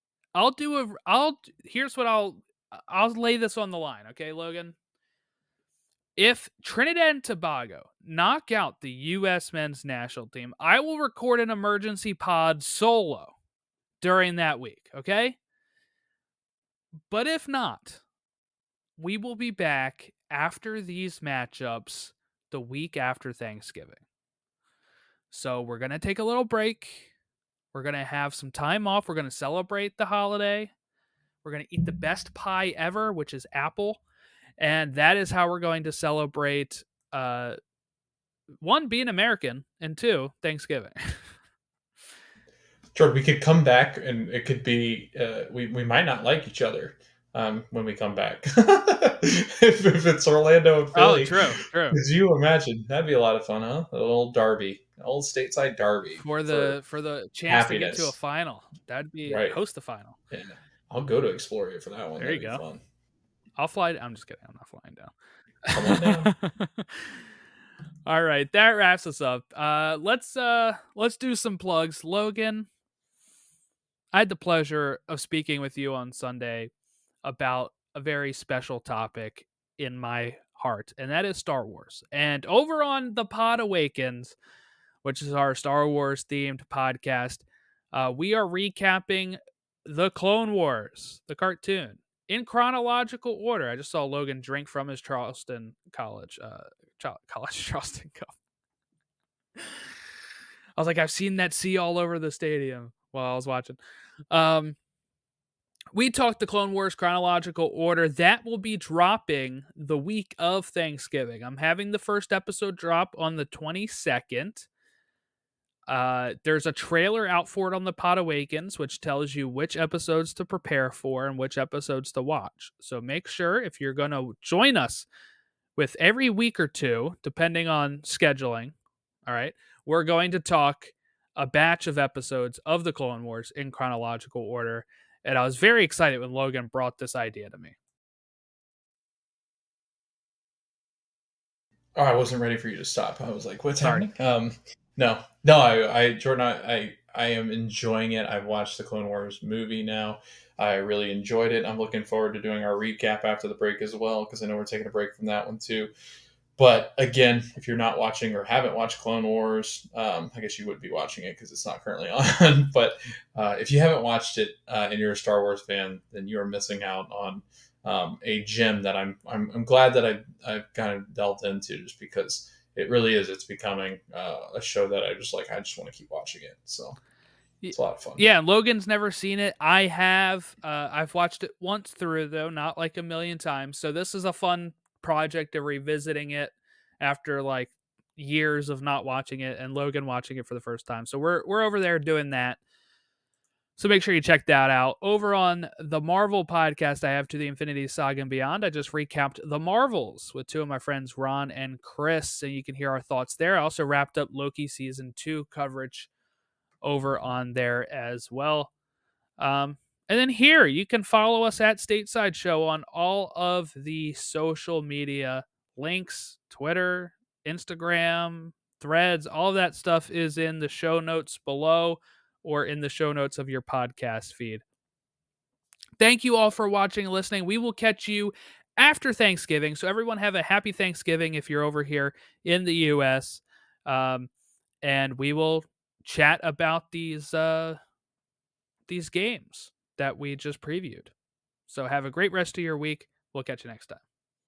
here's what I'll lay this on the line, okay, Logan? If Trinidad and Tobago knock out the U.S. men's national team, I will record an emergency pod solo during that week, okay? But if not, we will be back after these matchups the week after Thanksgiving. So we're going to take a little break. We're going to have some time off. We're going to celebrate the holiday. We're going to eat the best pie ever, which is apple. And that is how we're going to celebrate, one, being American, and two, Thanksgiving. Jordan, we could come back, and it could be we might not like each other when we come back. if it's Orlando and Philly. Oh, true. Could you imagine? That'd be a lot of fun, huh? An old derby, old stateside derby for the chance happiness. To get to a final. That'd be host the final. Yeah. I'll go to Exploria for that one. There you go. Fun. I'll fly. I'm just kidding. I'm not flying down. Come on down. All right, that wraps us up. Let's do some plugs. Logan, I had the pleasure of speaking with you on Sunday about a very special topic in my heart, and that is Star Wars. And over on the Pod Awakens, which is our Star Wars themed podcast, we are recapping the Clone Wars, the cartoon, in chronological order. I just saw Logan drink from his Charleston College Charleston cup. I was like, I've seen that sea all over the stadium while I was watching. We talked the Clone Wars chronological order. That will be dropping the week of Thanksgiving. I'm having the first episode drop on the 22nd. There's a trailer out for it on the Pod Awakens, which tells you which episodes to prepare for and which episodes to watch. So make sure, if you're going to join us with every week or two, depending on scheduling, all right, we're going to talk a batch of episodes of the Clone Wars in chronological order. And I was very excited when Logan brought this idea to me. Oh, I wasn't ready for you to stop. I was like, what's happening? No, Jordan, I am enjoying it. I've watched the Clone Wars movie now. I really enjoyed it. I'm looking forward to doing our recap after the break as well, because I know we're taking a break from that one too. But again, if you're not watching or haven't watched Clone Wars, I guess you would be watching it because it's not currently on. But if you haven't watched it and you're a Star Wars fan, then you are missing out on a gem that I'm glad that I've kind of delved into, just because it really is. It's becoming a show that I just want to keep watching it. So it's a lot of fun. Yeah, Logan's never seen it. I have. I've watched it once through, though, not like a million times. So this is a fun project of revisiting it after like years of not watching it, and Logan watching it for the first time. So we're over there doing that. So make sure you check that out. Over on the Marvel podcast I have, To the Infinity Saga and Beyond, I just recapped The Marvels with two of my friends, Ron and Chris, and you can hear our thoughts there. I also wrapped up Loki Season 2 coverage over on there as well. And then here, you can follow us at Stateside Show on all of the social media links, Twitter, Instagram, Threads, all of that stuff is in the show notes below or in the show notes of your podcast feed. Thank you all for watching and listening. We will catch you after Thanksgiving. So everyone have a happy Thanksgiving if you're over here in the U.S. And we will chat about these games that we just previewed. So have a great rest of your week. We'll catch you next time.